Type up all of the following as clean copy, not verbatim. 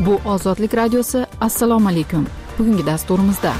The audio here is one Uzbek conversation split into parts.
Bu Ozodlik radiosi. Assalomu alaykum. Bugungi dasturimizda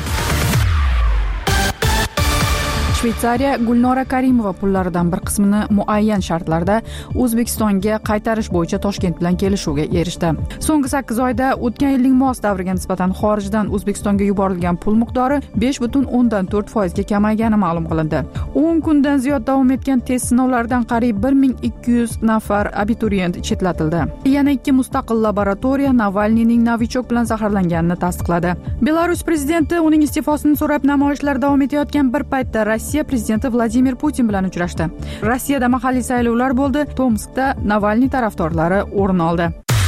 Shveysariya Gulnora Karimova pullaridan bir qismini muayyan shartlarda O'zbekistonga qaytarish bo'yicha Toshkent bilan kelishuvga erishdi. So'nggi 8 oyda o'tgan yilning mos davriga nisbatan xorijdan O'zbekistonga yuborilgan pul miqdori 5.4% ga kamaygani ma'lum qilindi. 10 kundan ziyod davom etgan test sinovlaridan qariyb 1200 nafar abituriyent chetlatildi. Yana 2 mustaqil laboratoriya Navalniyning Novichok bilan zaharlanganini tasdiqladi. Belarus prezidenti uning iste'fosini so'rab namoyishlar davom etayotgan bir paytda Rossiya prezidenti Vladimir Putin bilan uchrashdi. Rossiyada mahalliy saylovlar bo'ldi. Tomskda Navalniy tarafdorlari o'rin oldi.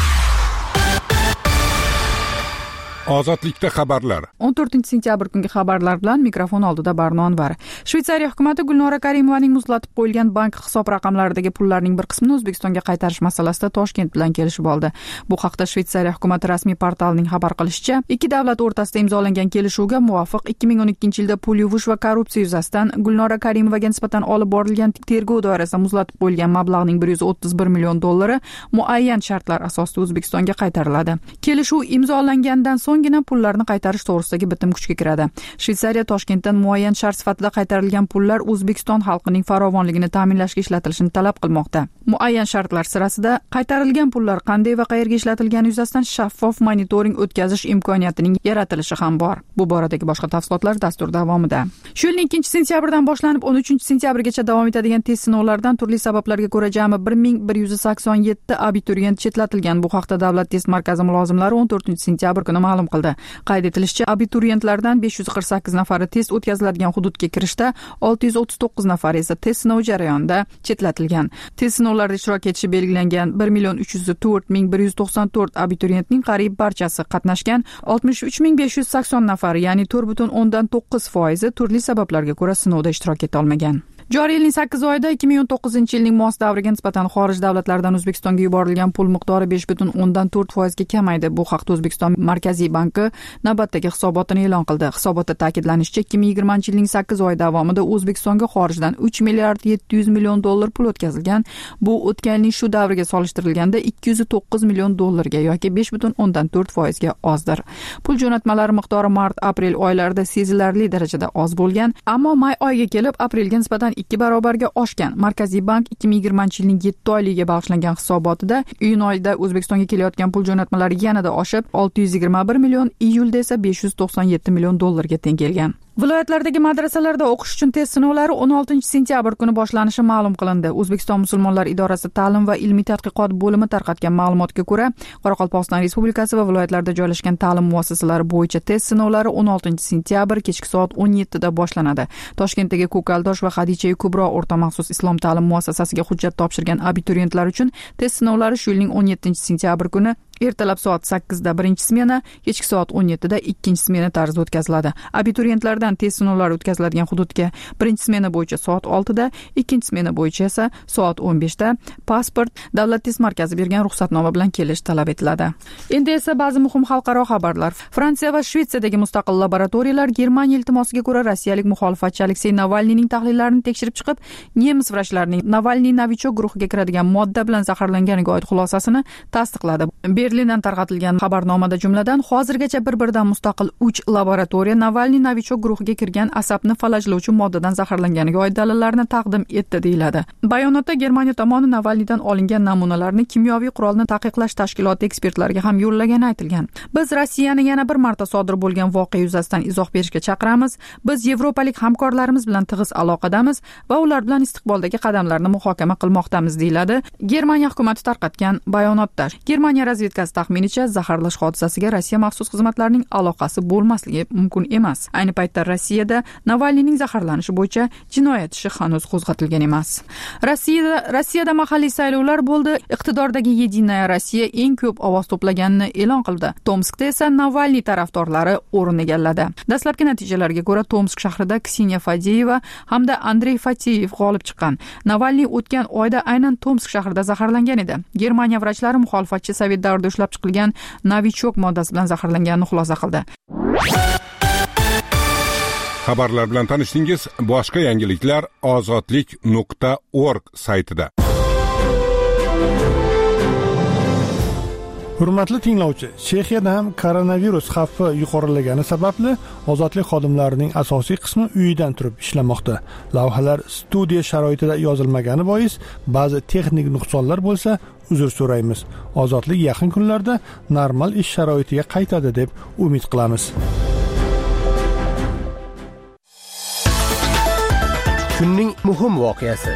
Ozodlikda xabarlar. 14-sentyabr kungi xabarlar bilan mikrofon oldida Barno Anvar. Shveysariya hukumati Gulnora Karimovaning muzlatib qo'yilgan bank hisob raqamlaridagi pullarning bir qismini O'zbekistonga qaytarish masalasida Toshkent bilan kelishib oldi. Bu haqda Shveysariya hukumati rasmiy portalining xabar qilishicha, ikki davlat o'rtasida imzolangan kelishuvga muvofiq 2012-yilda pul yuvish va korrupsiya yuzasidan Gulnora Karimovaga nisbatan olib borilgan tergov doirasida muzlatib qo'yilgan mablag'ning 131 million dollari muayyan shartlar asosida O'zbekistonga qaytariladi. Kelishuv imzolangandan so'nggina pullarni qaytarish to'g'risidagi bitim kuchga kiradi. Shveysariya Toshkentdan muayyan shart sifatida qaytarilgan pullar O'zbekiston xalqining farovonligini ta'minlashga ishlatilishini talab qilmoqda. Muayyan shartlar sirasida qaytarilgan pullar qanday va qayerga ishlatilgani yuzasidan shaffof monitoring o'tkazish imkoniyatining yaratilishi ham bor. Bu boradagi boshqa tafsilotlar dastur davomida. Shu yilning 2-sentyabrdan boshlanib 13-sentyabrgacha davom etadigan test sinovlaridan turli sabablarga ko'ra jami 1187 abituriyent chetlatilgan. Bu haqda Davlat test markazi mulozimlari 14-sentyabr kuni ma'lum qildi. Qayd etilishicha, abituriyentlardan 548 nafari test o'tkaziladigan hududga kirishda, 639 nafari esa test sinovi jarayonida chetlatilgan. Test sinovlarida ishtirok etishi belgilangan 1,304,194 abituriyentning qariyb barchasi qatnashgan. 63580 nafari, ya'ni 4.9% turli sabablarga ko'ra sinovda ishtirok eta olmagan. Joriy yilning 8 oyida 2019-yilning mos davriga nisbatan xorij davlatlaridan O'zbekistonga yuborilgan pul miqdori 5.4% ga kamaydi. Bu haqda O'zbekiston Markaziy banki navbatdagi hisobotini e'lon qildi. Hisobotda ta'kidlanishicha, 2020-yilning 8 oy davomida O'zbekistonga xorijdan 3 milliard 700 million dollar pul o'tkazilgan. Bu o'tgan yilning shu davriga solishtirilganda 209 million dollarga yoki 5.4% ga ozdir. Pul jo'natmalari miqdori mart-aprel oylarida sezilarli darajada oz bo'lgan, ammo may oyiga kelib aprelga nisbatan 2 barobarga oshgan. Markaziy bank 2020-yilning 7 oyligiga bag'ishlangan hisobotida iyun oyida O'zbekistonga kelayotgan pul jo'natmalari yanada oshib, 621 million, iyulda esa 597 million dollarga teng kelgan. Viloyatlardagi madrasalarda o'qish uchun test sinovlari 16-sentyabr kuni boshlanishi ma'lum qilindi. O'zbekiston musulmonlar idorasi ta'lim va ilmiy tadqiqot bo'limi tarqatgan ma'lumotga ko'ra, Qoraqalpog'iston Respublikasi va viloyatlarda joylashgan ta'lim muassasalari bo'yicha test sinovlari 16-sentyabr kechki soat 17 da boshlanadi. Toshkentdagi Ko'kaldosh va Xadicha Kubro o'rta maxsus islom ta'lim muassasasiga hujjat topshirgan abituriyentlar uchun test sinovlari shu yilning 17-sentyabr kuni ertalab soat 8 da birinchi smena, kechki soat 17 da ikkinchi smena tarzida o'tkaziladi. Abituriyentlardan test sinovlari o'tkaziladigan hududga birinchi smena bo'yicha soat 6 da, ikkinchi smena bo'yicha esa soat 15 da pasport, Davlat test markazi bergan ruxsatnoma bilan kelish talab etiladi. Endi esa ba'zi muhim xalqaro xabarlar. Fransiya va Shvetsiyadagi mustaqil laboratoriyalar Germaniya iltimosiga ko'ra rossiyalik muxolifatchi Aleksey Navalniyning tahlillarini tekshirib chiqib, nemis vrachlarining Navalniy Novichok guruhiga kiradigan modda bilan zaharlanganiga oid xulosasini tasdiqladi. Berlindan tarqatilgan xabarnomada jumladan hozirgacha bir-biridan mustaqil 3 laboratoriya Navalniy Novichok guruhiga kirgan asabni falajlovchi moddadan zaharlanganiga oid dalillarni taqdim etdi deyiladi. Bayonotda Germaniya tomoni Navalniydan olingan namunalarni kimyoviy qurolni taqiqlash tashkiloti ekspertlariga ham yo'llagani aytilgan. Biz Rossiyani yana bir marta sodir bo'lgan voqea yuzasidan izoh berishga chaqiramiz. Biz yevropalik hamkorlarimiz bilan tig'iz aloqadamiz va ular bilan istiqboldagi qadamlarni muhokama qilmoqdamiz, deyiladi Germaniya hukumati tarqatgan bayonotda. Germaniya razvedkasi taxminicha zaharlash hodisasiga Rossiya maxsus xizmatlarining aloqasi bo'lmasligi mumkin emas. Ayni paytda Rossiyada Navalniyning zaharlanishi bo'yicha jinoyat ishi hanuz qo'zg'atilgan emas. Rossiyada mahalliy saylovlar bo'ldi. Iqtidordagi Yedinaya Rossiya eng ko'p ovoz to'plaganini e'lon qildi. Tomskda esa Navalniy tarafdorlari o'rin egalladi. Dastlabki natijalarga ko'ra Tomsk shahrida Kseniya Fadeyeva hamda Andrey Fatiyev g'olib chiqqan. Navalniy o'tgan oyda aynan Tomsk shahrida zaharlangan edi. Germaniya vrachlari muxolifatchi Sovet davrida ushlab chiqilgan Novichok moddasi bilan zaharlanganini xulosa qildi. Xabarlar bilan tanishdingiz. Boshqa yangiliklar ozodlik.org saytida. Hurmatli tinglovchi, Chexiyada ham koronavirus xavfi yuqorilagani sababli ozodlik xodimlarining asosiy qismi uyidan turib ishlamoqda. Lavhalar studiya sharoitida yozilmagani bois ba'zi texnik nuqsonlar bo'lsa, uzr so'raymiz. Ozodlik yaqin kunlarda normal ish sharoitiga qaytadi deb umid qilamiz. Kunning muhim voqeasi.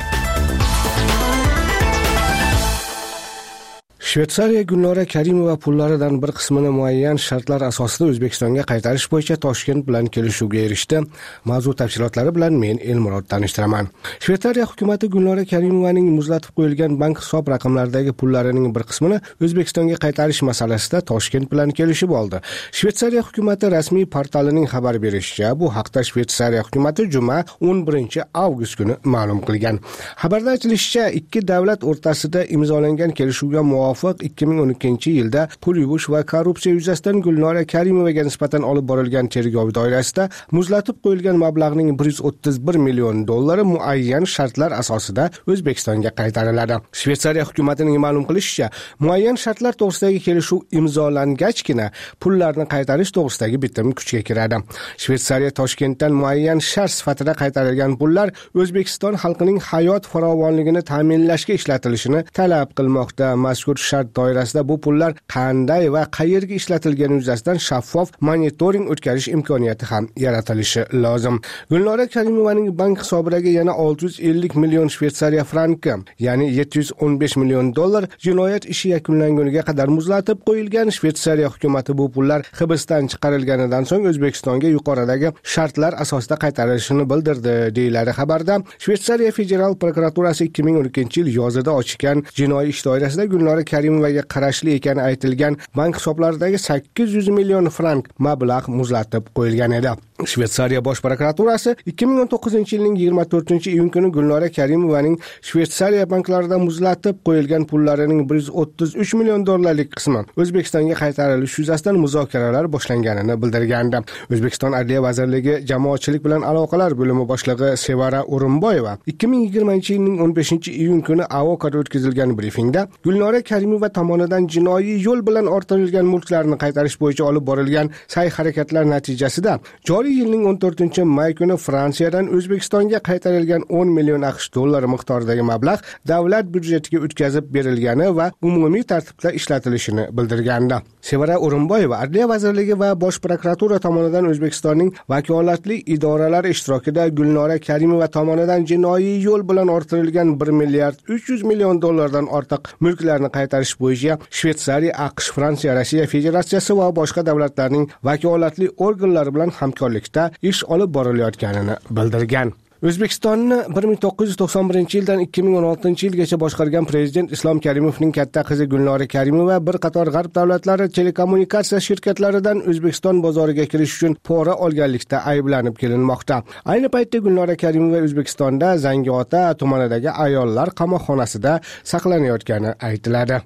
Shveysariya Gulnora Karimova pullaridan bir qismini muayyan shartlar asosida O'zbekistonga qaytarish bo'yicha Toshkent bilan kelishuvga erishdi. Mavzu tafsilotlari bilan men Elmurod tanishtiraman. Shveysariya hukumatı Gulnora Karimovaning muzlatib qo'yilgan bank hisob raqamlaridagi pullarining bir qismini O'zbekistonga qaytarish masalasida Toshkent bilan kelishib oldi. Shveysariya hukumatı rasmiy portalining xabar berishicha, bu haqda Shveysariya hukumatı juma 11 avgust kuni ma'lum qilgan. Xabarda aytilishicha, ikki davlat o'rtasida imzolangan kelishuvga muvofiq 2012-yilda pul yuvish va korrupsiya yuzasidan Gulnora Karimovaga nisbatan olib borilgan tergov doirasida muzlatib qo'yilgan mablag'ning $131 million muayyan shartlar asosida O'zbekistonga qaytariladi. Shveysariya hukumatining ma'lum qilishicha, muayyan shartlar to'g'risidagi kelishuv imzolangachgina pullarni qaytarish to'g'risidagi bitim kuchga kiradi. Shveysariya Toshkentdan muayyan shart sifatida qaytarilgan pullar O'zbekiston xalqining hayot farovonligini ta'minlashga ishlatilishini talab qilmoqda. Mazkur shart doirasida bu pullar qanday va qayerga ishlatilgani yuzasidan shaffof monitoring o'tkazish imkoniyati ham yaratilishi lozim. Gulnora Karimovaning bank hisobidagi yana 650 million Shveysariya franki, ya'ni $715 million jinoyat ishi yakunlanguniga qadar muzlatib qo'yilgan. Shveysariya hukumatı bu pullar hibsdan chiqarilganidan so'ng O'zbekistonga yuqoridagi shartlar asosida qaytarilishini bildirdi, deyiladi xabarda. Shveysariya federal prokuraturasi 2012-yil yozida ochgan jinoiy ish doirasida Gulnora Karimovaga qarashli ekani aytilgan bank hisoblaridagi 800 million frank mablag' muzlatib qo'yilgan edi. Shveysariya bosh prokuraturasi 2019-yilning 24-iyun kuni Gulnora Karimovaning Shveysariya banklaridan muzlatib qo'yilgan pullarining $133 million qismi O'zbekistonga qaytarilishi yuzasidan muzokaralar boshlanganini bildirgandi. O'zbekiston Adliya vazirligi jamoatchilik bilan aloqalar bo'limi boshlig'i Sevara O'rinboyeva 2020-yilning 15-iyun kuni AOKda o'tkazilgan brifingda Gulnora Karimova tomonidan jinoiy yo'l bilan orttirilgan mulklarni qaytarish bo'yicha olib borilgan sa'y-harakatlar natijasida joriy yilning 14-may kuni Fransiyadan O'zbekistonga qaytarilgan $10 million miqdoridagi mablag' davlat byudjetiga o'tkazib berilgani va umumiy tartibda ishlatilishini bildirgandi. Sevara O'rinboyeva Adliya vazirligi va bosh prokuratura tomonidan O'zbekistonning vakolatli idoralari ishtirokida Gulnora Karimova tomonidan jinoiy yo'l bilan orttirilgan $1,300 million dan ortiq mulklarni qaytarish bo'yicha Shveysariya, AQSh, Fransiya, Rossiya Federatsiyasi va boshqa davlatlarning vakolatli organlari bilan hamkorlikda ish olib borilayotganini bildirgan. O'zbekistonni 1991-yildan 2016-yilgacha boshqargan prezident Islom Karimovning katta qizi Gulnora Karimova bir qator g'arb davlatlari telekommunikatsiya shirkatlaridan O'zbekiston bozoriga kirish uchun pora olganlikda ayblanib kelinmoqda. Ayni paytda Gulnora Karimova O'zbekistonda Zangiota tumanidagi ayollar qamoqxonasida saqlanayotgani aytiladi.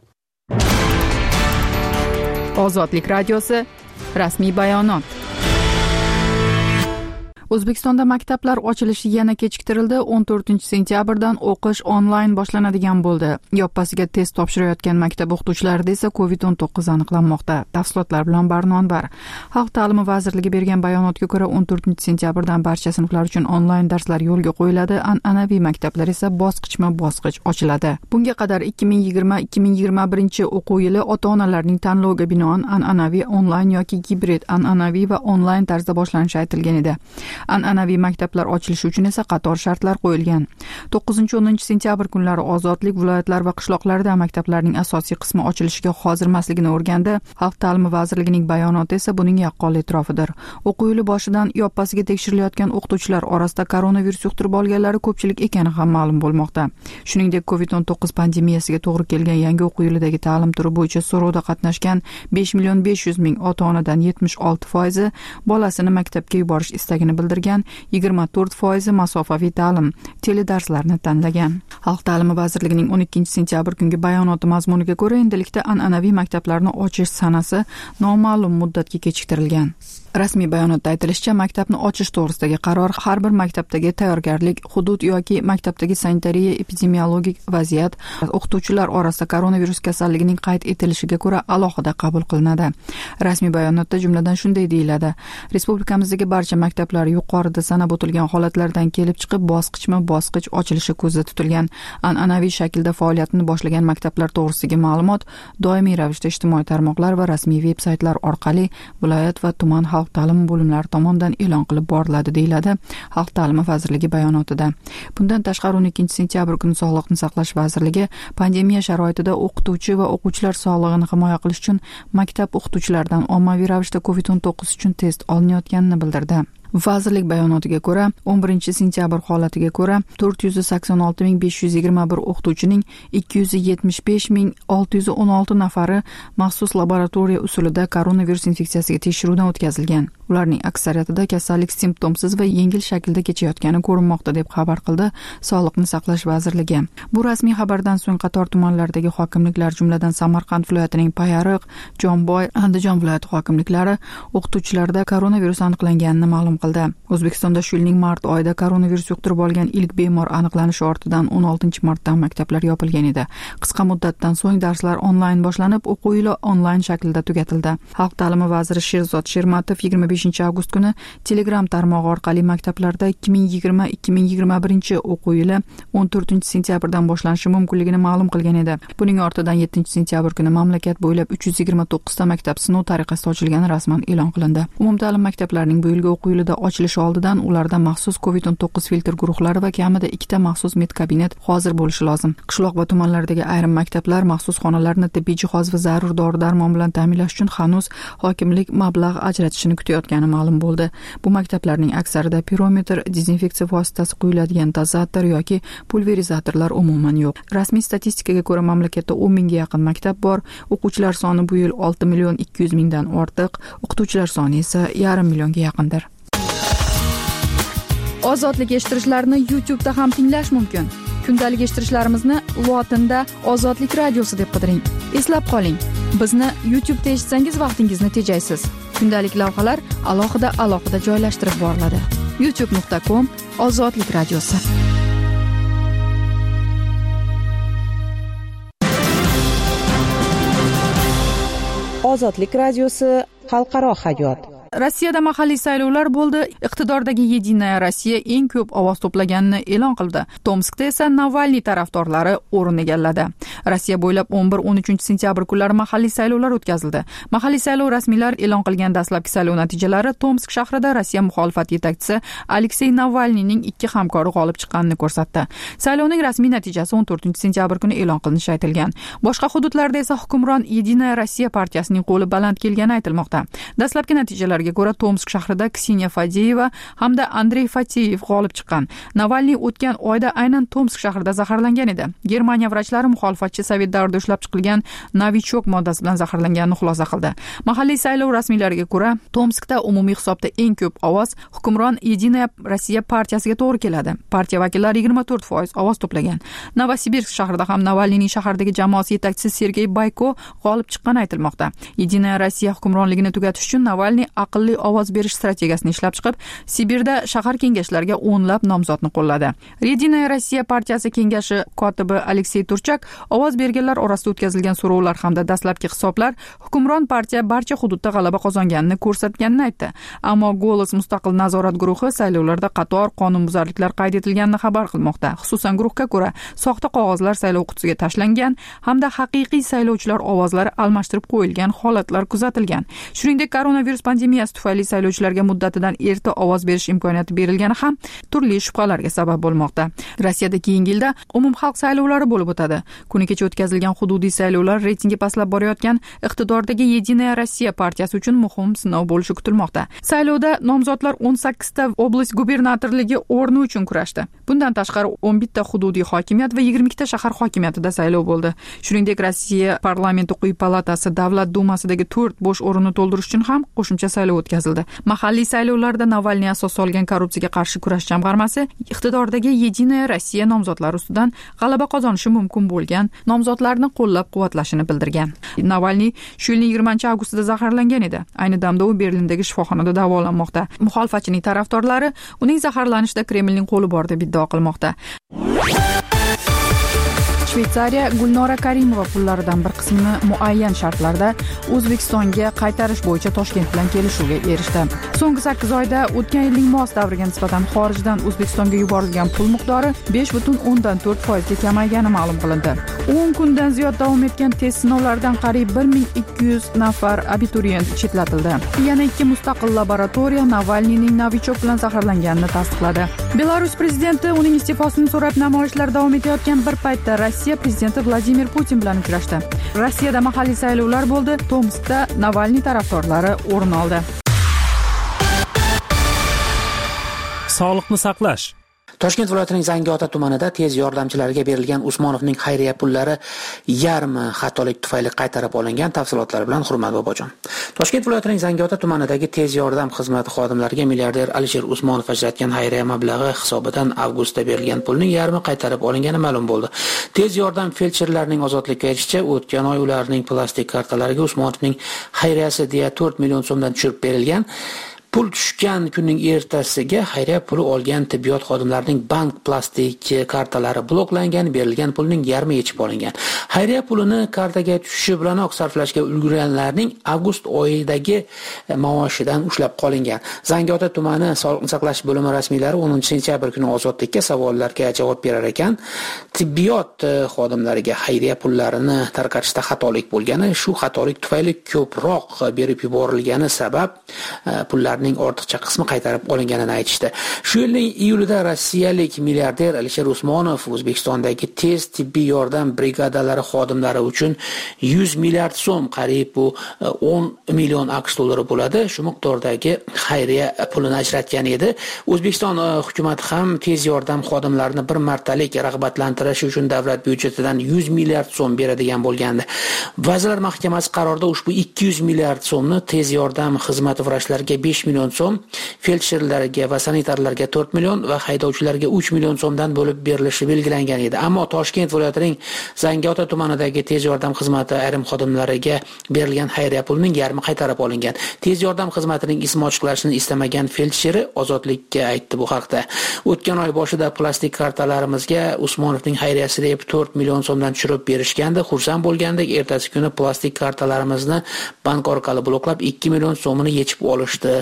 Ozodlik radiosi rasmiy bayonot. O'zbekistonda maktablar ochilishi yana kechiktirildi. 14-sentyabrdan o'qish onlayn boshlanadigan bo'ldi. Yoppasiga test topshirayotgan maktab o'qituvchilarida esa COVID-19 aniqlanmoqda. Tafsilotlar bilan Barnonbar. Xalq ta'limi vazirligi bergan bayonotga ko'ra 14-sentyabrdan barcha sinflar uchun onlayn darslar yo'lga qo'yiladi. An'anaviy maktablar esa bosqichma-bosqich ochiladi. Bunga qadar 2020-2021 o'quv yili ota-onalarning tanloviga binoan an'anaviy onlayn yoki gibrid, an'anaviy va onlayn tarzda boshlanishi aytilgan edi. An'anaviy maktablar ochilishi uchun esa qator shartlar qo'yilgan. 9-10 sentyabr kunlari ozodlik viloyatlar va qishloqlarida maktablarning asosiy qismi ochilishiga hozirmasligini o'rgandi. Xalq ta'limi vazirligining bayonoti esa buning yaqqol e'tirofidir. O'quv yili boshidan yoppasiga tekshirilayotgan o'qituvchilar orasida koronavirus yuqtirib olganlari ko'pchilik ekani ham ma'lum bo'lmoqda. Shuningdek, COVID-19 pandemiyasiga to'g'ri kelgan yangi o'quv yilidagi ta'lim turi bo'yicha so'rovda qatnashgan 5,5 million ota-onadan 76% bolasini maktabga yuborish istagini bildirdi. bildirgan 24% masofaviy ta'lim teledarslarni tanlagan. Xalq ta'limi vazirligining 12-sentyabr kungi bayonoti mazmuniga ko'ra, endilikda an'anaviy maktablarni ochish sanasi noma'lum muddatga kechiktirilgan. Rasmiy bayonotda aytilishicha, maktabni ochish to'g'risidagi qaror har bir maktabdagi tayyorgarlik, hudud yoki maktabdagi sanitariya epidemiologik vaziyat, o'qituvchilar orasida koronavirus kasalligining qayd etilishiga ko'ra alohida qabul qilinadi. Rasmiy bayonotda jumladan shunday deyiladi: Respublikamizdagi barcha maktablar yuqorida sanab o'tilgan holatlardan kelib chiqib bosqichma-bosqich ochilishi ko'zda tutilgan. An'anaviy shaklda faoliyatini boshlagan maktablar to'g'risidagi ma'lumot doimiy ravishda ijtimoiy tarmoqlar va rasmiy veb-saytlar orqali viloyat va tuman xalq ta'limi bo'limlari tomonidan e'lon qilib boriladi, deyiladi Xalq ta'limi vazirligi bayonotida. Bundan tashqari 12-sentyabr kuni Sog'liqni saqlash vazirligi pandemiya sharoitida o'qituvchi va o'quvchilar sog'lig'ini himoya qilish uchun maktab o'qituvchilaridan ommaviy ravishda COVID-19 uchun test olinayotganini bildirdi. Vazirlik bayonotiga ko'ra, 11-sentyabr holatiga ko'ra 486.521 o'qituvchining 275.616 nafari maxsus laboratoriya usulida koronavirus infeksiyasiga tekshiruvdan o'tkazilgan. Ularning aksariyatida kasallik simptomsiz va yengil shaklda kechayotgani ko'rinmoqda, deb xabar qildi Sog'liqni saqlash vazirligi. Bu rasmiy xabardan so'ng qator tumanlardagi hokimliklar, jumladan Samarqand viloyatining Payariq, Jomboy, Andijon viloyati hokimliklari o'qituvchilarda koronavirus aniqlanganini ma'lum qildi. O'zbekistonda shu yilning mart oyida koronavirus yuqtirib olgan ilk bemor aniqlanishi ortidan 16-martdan maktablar yopilgan edi. Qisqa muddatdan so'ng darslar onlayn boshlanib, o'quv yili onlayn shaklda tugatildi. Xalq ta'limi vaziri Sherzod Shermatov 25-avgust kuni Telegram tarmog'i orqali maktablarda 2020-2021 o'quv yili 14-sentyabrdan boshlanishi mumkinligini ma'lum qilgan edi. Buning ortidan 7-sentyabr kuni mamlakat bo'ylab 329 ta maktab sinov tariqasida ochilgani rasman e'lon qilindi. Umumta'lim maktablarining bu yilgi o'quv yilida ochilishi oldidan ularda maxsus COVID-19 filtr guruhlari va kamida 2 ta maxsus medkabinet hozir bo'lishi lozim. Qishloq va tumanlardagi ayrim maktablar maxsus xonalarni tibbiy jihoz va zarur dori-darmon bilan ta'minlash uchun hanuz hokimlik mablag' ajratishini kutayotgani ma'lum bo'ldi. Bu maktablarning aksarida pirometr dezinfeksiya vositasi quyiladigan dozator yoki pulverizatorlar umuman yo'q. Rasmiy statistikaga ko'ra, mamlakatda 10 mingga yaqin maktab bor. O'quvchilar soni bu yil 6.200.000 dan ortiq, o'qituvchilar soni esa 5,5 millionga yaqindir. Ozodlik eshittirishlarni YouTube'da ham tinglash mumkin. Kundalik eshittirishlarimizni lotinda Ozodlik radiosi deb qidiring. Eslab qoling, bizni YouTube'da eshitsangiz vaqtingizni tejaysiz. Kundalik lavhalar alohida joylashtirib boriladi. youtube.com Ozodlik radiosi. Ozodlik radiosi xalqaro hayot. Rossiyada mahalliy saylovlar bo'ldi. Iqtidordagi Yedinaya Rossiya eng ko'p ovoz to'plaganini e'lon qildi. Tomskda esa Navalniy tarafdorlari o'rin egalladi. Rossiya bo'ylab 11-13 sentyabr kunlari mahalliy saylovlar o'tkazildi. Mahalliy saylov rasmiylar e'lon qilgan dastlabki saylov natijalari Tomsk shahrida Rossiya muxolifat yetakchisi Aleksey Navalniyning 2 hamkori g'olib chiqqanini ko'rsatdi. Saylovning rasmiy natijasi 14-sentyabr kuni e'lon qilinishi aytilgan. Boshqa hududlarda esa hukmron Yedinaya Rossiya partiyasining qo'li baland kelgani aytilmoqda. Dastlabki natijalar ko'ra Tomsk shahrida Kseniya Fadeyeva hamda Andrey Fateyev g'olib chiqqan. Navalniy o'tgan oyda aynan Tomsk shahrida zaharlangan edi. Germaniya vrachlari muxolifatchi Sovet davrida ushlab chiqilgan Novichok moddasi bilan zaharlanganini xulosa qildi. Mahalliy saylov rasmiylariga ko'ra, Tomskda umumiy hisobda eng ko'p ovoz hukmron Yedinaya Rossiya partiyasiga to'g'ri keladi. Partiya vakillari 24% ovoz to'plagan. Novosibirsk shahrida ham Navalniyning shahardagi jamoasi yetakchisi Sergey Bayko g'olib chiqqani aytilmoqda. Yedinaya Rossiya hukmronligini tugatish uchun Navalniy aqlli ovoz berish strategiyasini ishlab chiqib, Sibirda shahar kengashlariga o'nlab nomzodni qo'lladi. Yedinaya Rossiya partiyasi kengashi kotibi Aleksey Turchak ovoz berganlar orasida o'tkazilgan so'rovlar hamda dastlabki hisoblar hukmron partiya barcha hududda g'alaba qozonganini ko'rsatganini aytdi. Ammo Golos mustaqil nazorat guruhi saylovlarda qator qonunbuzarliklar qayd etilganini xabar qilmoqda. Xususan, guruhga ko'ra soxta qog'ozlar saylov qutisiga tashlangan hamda haqiqiy saylovchilar ovozlari almashtirib qo'yilgan holatlar kuzatilgan. Shuningdek, koronavirus pandemiyasi tufayli saylovchilarga muddatidan erta ovoz berish imkoniyati berilgani ham turli shubhalarga sabab bo'lmoqda. Rossiyada keyingi yilda umumxalq saylovlari bo'lib o'tadi. Kuni kecha o'tkazilgan hududiy saylovlar reytingi pastlab borayotgan iqtidordagi Yedinaya Rossiya partiyasi uchun muhim sinov bo'lishi kutilmoqda. Saylovda nomzodlar 18 ta oblast gubernatorligi o'rni uchun kurashdi. Bundan tashqari 11 ta hududiy hokimiyat va 22 ta shahar hokimiyatida saylov bo'ldi. Shuningdek, Rossiya parlamenti quyi palatasi Davlat dumasidagi 4 bo'sh o'rinni to'ldirish uchun ham qo'shimcha saylov saylovi o'tkazildi. Mahalliy saylovlarda Navalniy asos solgan korrupsiyaga qarshi kurash jamg'armasi iqtidordagi Yedinaya Rossiya nomzodlari ustidan g'alaba qozonishi mumkin bo'lgan nomzodlarni qo'llab-quvvatlashini bildirgan. Navalniy shu yilning 20-avgustida zaharlangan edi. Ayni damda u Berlindagi shifoxonada davolanmoqda. Muxolifatchining tarafdorlari uning zaharlanishida Kremlning qo'li bor deb iddao qilmoqda. Shveysariya Gulnora Karimova pullaridan bir qismini muayyan shartlarda O'zbekistonga qaytarish bo'yicha Toshkent bilan kelishuvga erishdi. So'nggi 8 oyda o'tgan yilning mos davriga nisbatan xorijdan O'zbekistonga yuborilgan pul miqdori 5.4% ga kamaygani ma'lum qilindi. 10 kundan ziyod davom etgan test sinovlaridan qariyb 1200 nafar abituriyent chetlatildi. Yana 2 mustaqil laboratoriya Navalniyning Novichok bilan zaharlanganini tasdiqladi. Belarus prezidenti uning iste'fosini so'rab namoyishlar davom etayotgan bir paytda Rossiya prezidenti Vladimir Putin bilan uchrashdi. Rossiyada mahalliy saylovlar bo'ldi. Tomskda Navalniy tarafdorlari o'rin oldi. Sog'liqni saqlash. Toshkent viloyatining Zangiota tumanida tez yordamchilarga berilgan Usmonovning xayriya pullari yarmi xatolik tufayli qaytarib olingan. Tafsilotlar bilan Hurmat Bobojon. Toshkent viloyatining Zangiota tumanidagi tez yordam xizmati xodimlariga milliarder Alisher Usmonov ajratgan xayriya mablag'i hisobidan avgustda berilgan pulning yarmi qaytarib olingani ma'lum bo'ldi. Tez yordam feldsherlarining ozodlikka erishicha o'tgan oy ularning plastik kartalariga Usmonovning xayriyasi deya 4 million so'mdan tushirib berilgan. Pul tushgan kunning ertasiga xayriya puli olgan tibbiyot xodimlarining bank plastik kartalari bloklangan, berilgan pulning yarmi yechib olingan. Xayriya pulini kartaga tushishi bilanoq sarflashga ulgurganlarning avgust oyidagi maoshidan ushlab qolingan. Zangiota tumani Sog'liqni saqlash bo'limi rasmiylari 10-sentyabr kuni ozodlikka savollarga javob berar ekan. Tibbiyot xodimlariga xayriya pullarini tarqatishda xatolik bo'lgani, shu xatolik tufayli ko'proq berib yuborilgani sabab pullar ortiqcha qismi qaytarib olinganini aytishdi. Shu yilning iyulida rossiyalik milliarder Alisher Usmonov O'zbekistondagi tez tibbiy yordam brigadalari xodimlari uchun 100 milliard so'm, qariyb bu 10 million AQSh dollari bo'ladi, shu miqdordagi xayriya pulini ajratgan edi. O'zbekiston hukumatı ham tez yordam xodimlarini bir martalik rag'batlantirish uchun davlat byudjetidan 100 milliard so'm beradigan bo'lgandi. Vazirlar Mahkamasi qarorida ushbu 200 milliard so'mni tez yordam xizmati vrachlariga 5 million so'm, feldsherlarga va sanitarlarga 4 million va haydovchilarga 3 million so'mdan bo'lib berilishi belgilangan edi. Ammo Toshkent viloyatining Zangiota tumanidagi tez yordam xizmati ayrim xodimlariga berilgan xayriya pulining yarmi qaytarib olingan. Tez yordam xizmatining ismi ochiqlanishini istamagan feldsheri ozodlikka aytdi bu haqda. O'tgan oy boshida plastik kartalarimizga Usmonovning xayriyasi deb 4 million so'mdan tushirib berishgandi. Xursand bo'lgandik, ertasi kuni plastik kartalarimizni bank orqali bloklab 2 million so'mini yechib olishdi,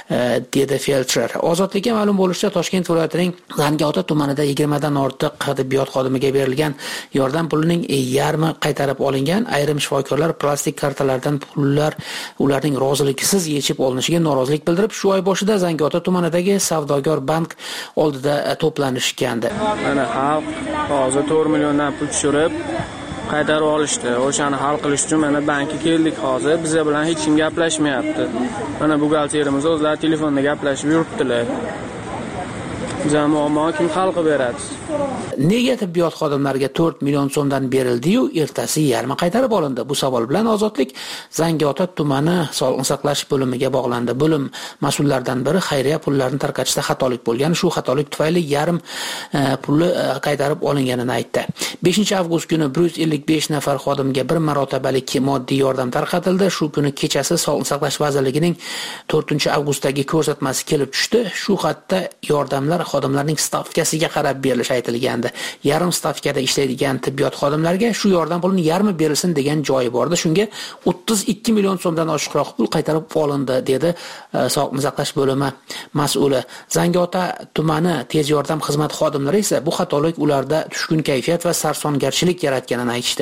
dedi feldsher. Ozodlikka ma'lum bo'lishicha, Toshkent viloyatining Zangiota tumanida 20 dan ortiq tibbiyot xodimiga berilgan yordam pulining yarmi qaytarib olingan. Ayrim shifokorlar plastik kartalardan pullar ularning roziligisiz yechib olinishiga norozilik bildirib, shu oy boshida Zangiota tumanidagi savdogar bank oldida to'planishgandi. Mana xalq hozir 4 milliondan pul tushirib qaytarib olishdi. O'shani hal qilish uchun mana bankka keldik hozir. Bizlar bilan hech kim gaplashmayapti. Mana buxgalterimiz o'zlari telefonda gaplashib yuribdilar. Jamoa kim hal qilib beradi? Nega tibbiyot xodimlariga 4 million so'mdan berildi-yu, ertasi yarmi qaytarib olindi? Bu savol bilan Ozodlik Zangiota tumani Sog'liqni saqlash bo'limiga bog'landi. Bo'lim mas'ullaridan biri xayriya pullarini tarqatishda xatolik bo'lgan, shu xatolik tufayli yarim puli qaytarib olinganini aytdi. 5-avgust kuni 155 nafar xodimga bir marotabalik moddiy yordam tarqatildi. Shu kuni kechasi Sog'liqni saqlash vazirligining 4-avgustdagi ko'rsatmasi kelib tushdi. Shu xatda yordamlar xodimlarning stavkasiga qarab berilishi aytilgandi. Yarim stavkada ishlaydigan tibbiyot xodimlariga shu yordam pulining yarmi berilsin degan joyi bordi. Shunga 32 million so'mdan oshiqroq pul qaytarib olindi, dedi Sog'liqni saqlash bo'limi mas'uli. Zangiota tumani tez yordam xizmati xodimlari esa bu xatolik ularda tushkun kayfiyat va sarsongarchilik yaratganini aytishdi.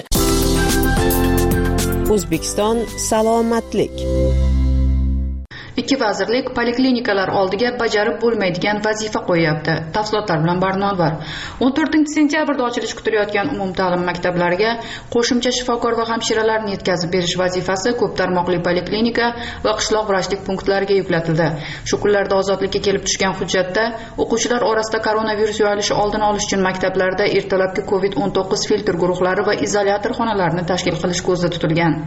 O'zbekiston salomatlik. Ikki vazirlik poliklinikalar oldiga bajarib bo'lmaydigan vazifa qo'yapti. Tafsilotlar bilan Barnonvar. 14-sentyabrda ochilish kutilayotgan umumta'lim maktablariga qo'shimcha shifokor va hamshiralarni yetkazib berish vazifasi ko'p tarmoqli poliklinika va qishloq vrachlik punktlariga yuklatildi. Shu kunlarda Ozodlikka kelib tushgan hujjatda o'quvchilar orasida koronavirus yoyilishi oldini olish uchun maktablarda ertalabki COVID-19 filtr guruhlari va izolyator xonalarini tashkil qilish ko'zda tutilgan.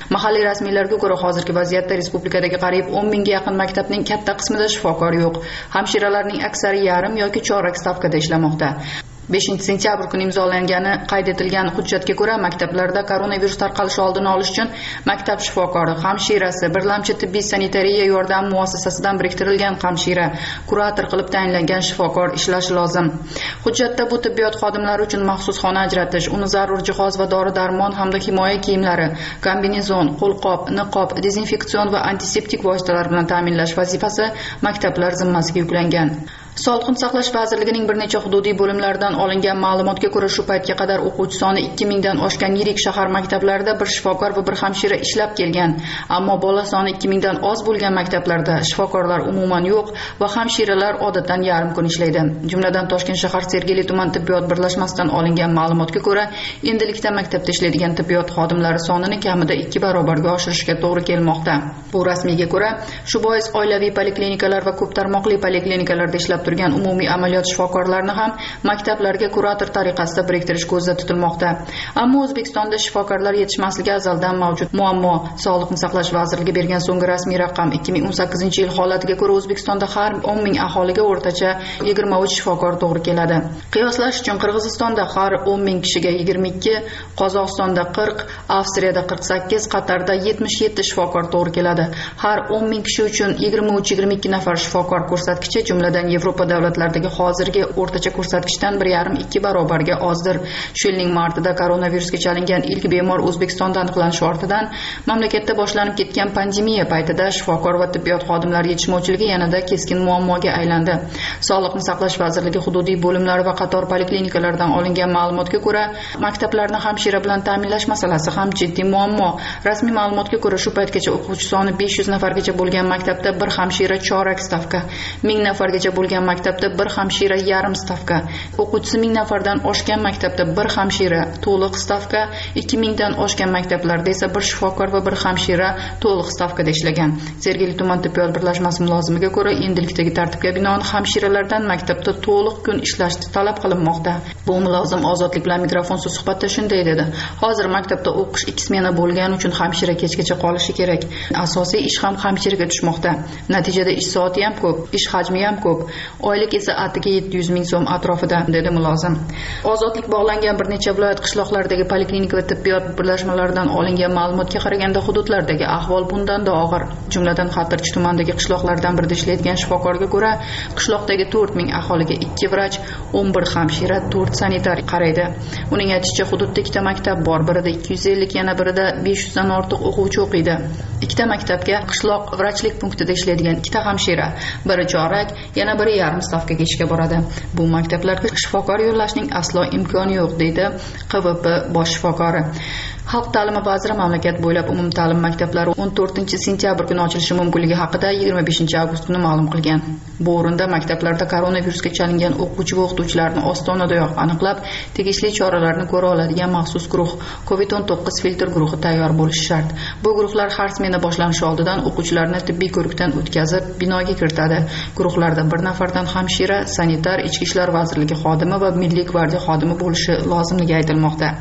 Mahalliy rasmiylarga ko'ra, hozirgi vaziyatda respublikadagi qariyb 10 mingga yaqin maktabning katta qismida shifokor yo'q. Hamshiralarning aksari yarim yoki chorak stavkada ishlamoqda. 5-sentyabr kuni imzolangani qayd etilgan hujjatga ko'ra, maktablarda koronavirus tarqalishi oldini olish uchun maktab shifokori, hamshirasi, birlamchi tibbiy sanitariya yordam muassasasidan biriktirilgan hamshira, kurator qilib tayinlangan shifokor ishlashi lozim. Hujjatda bu tibbiyot xodimlari uchun maxsus xona ajratish, uni zarur jihoz va dori-darmon hamda himoya kiyimlari, kombinezon, qo'lqop, niqob, dezinfeksion va antiseptik vositalar bilan ta'minlash vazifasi maktablar zimmasiga yuklangan. Sog'liqni saqlash vazirligining bir necha hududiy bo'limlaridan olingan ma'lumotga ko'ra, shu paytga qadar o'quvchi soni 2000 dan oshgan yirik shahar maktablarida bir shifokor va bir hamshira ishlab kelgan. Ammo bola soni 2000 dan oz bo'lgan maktablarda shifokorlar umuman yo'q va hamshiralar odatdan yarim kun ishlaydi. Jumladan Toshkent shahar Sergeli tuman tibbiyot birlashmasidan olingan ma'lumotga ko'ra, endilikda maktabda ishlaydigan tibbiyot xodimlari sonini kamida 2 barobarga oshirishga to'g'ri kelmoqda. Bu rasmiyga ko'ra, shu bois oilaviy poliklinikalar va ko'p tarmoqli poliklinikalarda ishlab turgan umumiy amaliyot shifokorlarini ham maktablarga kurator tariqasida biriktirish ko'zda tutilmoqda. Ammo O'zbekistonda shifokorlar yetishmasligi azaldan mavjud muammo. Sog'liqni saqlash vazirligi bergan so'nggi rasmiy raqam 2018-yil holatiga ko'ra, O'zbekistonda har 10 ming aholiga o'rtacha 23 shifokor to'g'ri keladi. Qiyoslash uchun Qirg'izistonda har 10 ming kishiga 22, Qozog'istonda 40, Avstriyada 48, Qatarda 77 shifokor to'g'ri keladi. Har 10 ming kishi uchun 23-22 nafar shifokor ko'rsatkichi, jumladan Yevropa davlatlaridagi hozirgi o'rtacha ko'rsatkichdan 1,5-2 barobarga ozdir. Shu yilning martida koronavirusga chalingan ilk bemor O'zbekistonda aniqlanishi ortidan mamlakatda boshlanib ketgan pandemiya paytida shifokor va tibbiyot xodimlari yetishmovchiligi yanada keskin muammoga aylandi. Sog'liqni saqlash vazirligi hududiy bo'limlari va qator poliklinikalardan olingan ma'lumotga ko'ra, maktablarni hamshira bilan ta'minlash masalasi ham jiddiy muammo. Rasmiy ma'lumotga ko'ra, shu paytgacha o'quvchi soni 500 nafargacha bo'lgan maktabda bir hamshira chorak stavka, 1000 nafargacha bo'lgan maktabda bir hamshira yarim stavka, o'quvchisi 1000 nafardan oshgan maktabda bir hamshira to'liq stavka, 2000 dan oshgan maktablarda esa bir shifokor va bir hamshira to'liq stavkada ishlagan. Sergeli tuman tibbiyot birlashmasi mulozimiga ko'ra, endilikdagi tartibga binoan hamshiralardan maktabda to'liq kun ishlashni talab qilinmoqda. Bu mulozim Ozodlik bilan mikrofonsiz suhbatda shunday dedi: "Hozir maktabda o'qish 2 smena bo'lgani uchun hamshira kechgacha qolishi kerak. Asosiy ish ham hamshiraga tushmoqda. Natijada ish soati ham ko'p, ish hajmi ham ko'p. Oylik esa atiga 700 ming so'm atrofida", dedi mulozim. Ozodlik bog'langan bir necha viloyat qishloqlaridagi poliklinika va tibbiyot birlashmalaridan olingan ma'lumotga qaraganda, hududlardagi ahvol bundan-da og'ir. Jumladan Xatirchi tumanidagi qishloqlardan birida ishlaydigan shifokorga ko'ra, qishloqdagi 4 ming aholiga 2 vrach, 11 hamshira, 4 sanitar qaraydi. Uning aytishicha, hududda 2 maktab bor, birida 250, yana birida 500 dan ortiq o'quvchi o'qiydi. 2 maktabga qishloq vrachlik punktida ishlaydigan 2 hamshira, biri chorak, yana biri yarim stavkaga ishga boradi. Bu maktablarga shifokor yo'llashning aslo imkoni yo'q, deydi QVP bosh shifokori. Xalq ta'limi vaziri mamlakat bo'ylab umumta'lim maktablari 14-sentyabr kuni ochilishi mumkinligi haqida 25-avgust kuni ma'lum qilgan. Bu o'rinda maktablarda koronavirusga chalingan o'quvchi va o'qituvchilarni ostonadoyoq aniqlab, tegishli choralarni ko'ra oladigan maxsus guruh, COVID-19 filtr guruhi tayyor bo'lishi shart. Bu guruhlar har smena boshlanishi oldidan o'quvchilarni tibbiy ko'rikdan o'tkazib, binoga kiritadi. Guruhlarda bir nafardan hamshira, sanitar, ichki ishlar vazirligi xodimi va milliy gvardiya xodimi bo'lishi lozimligi aytilmoqda.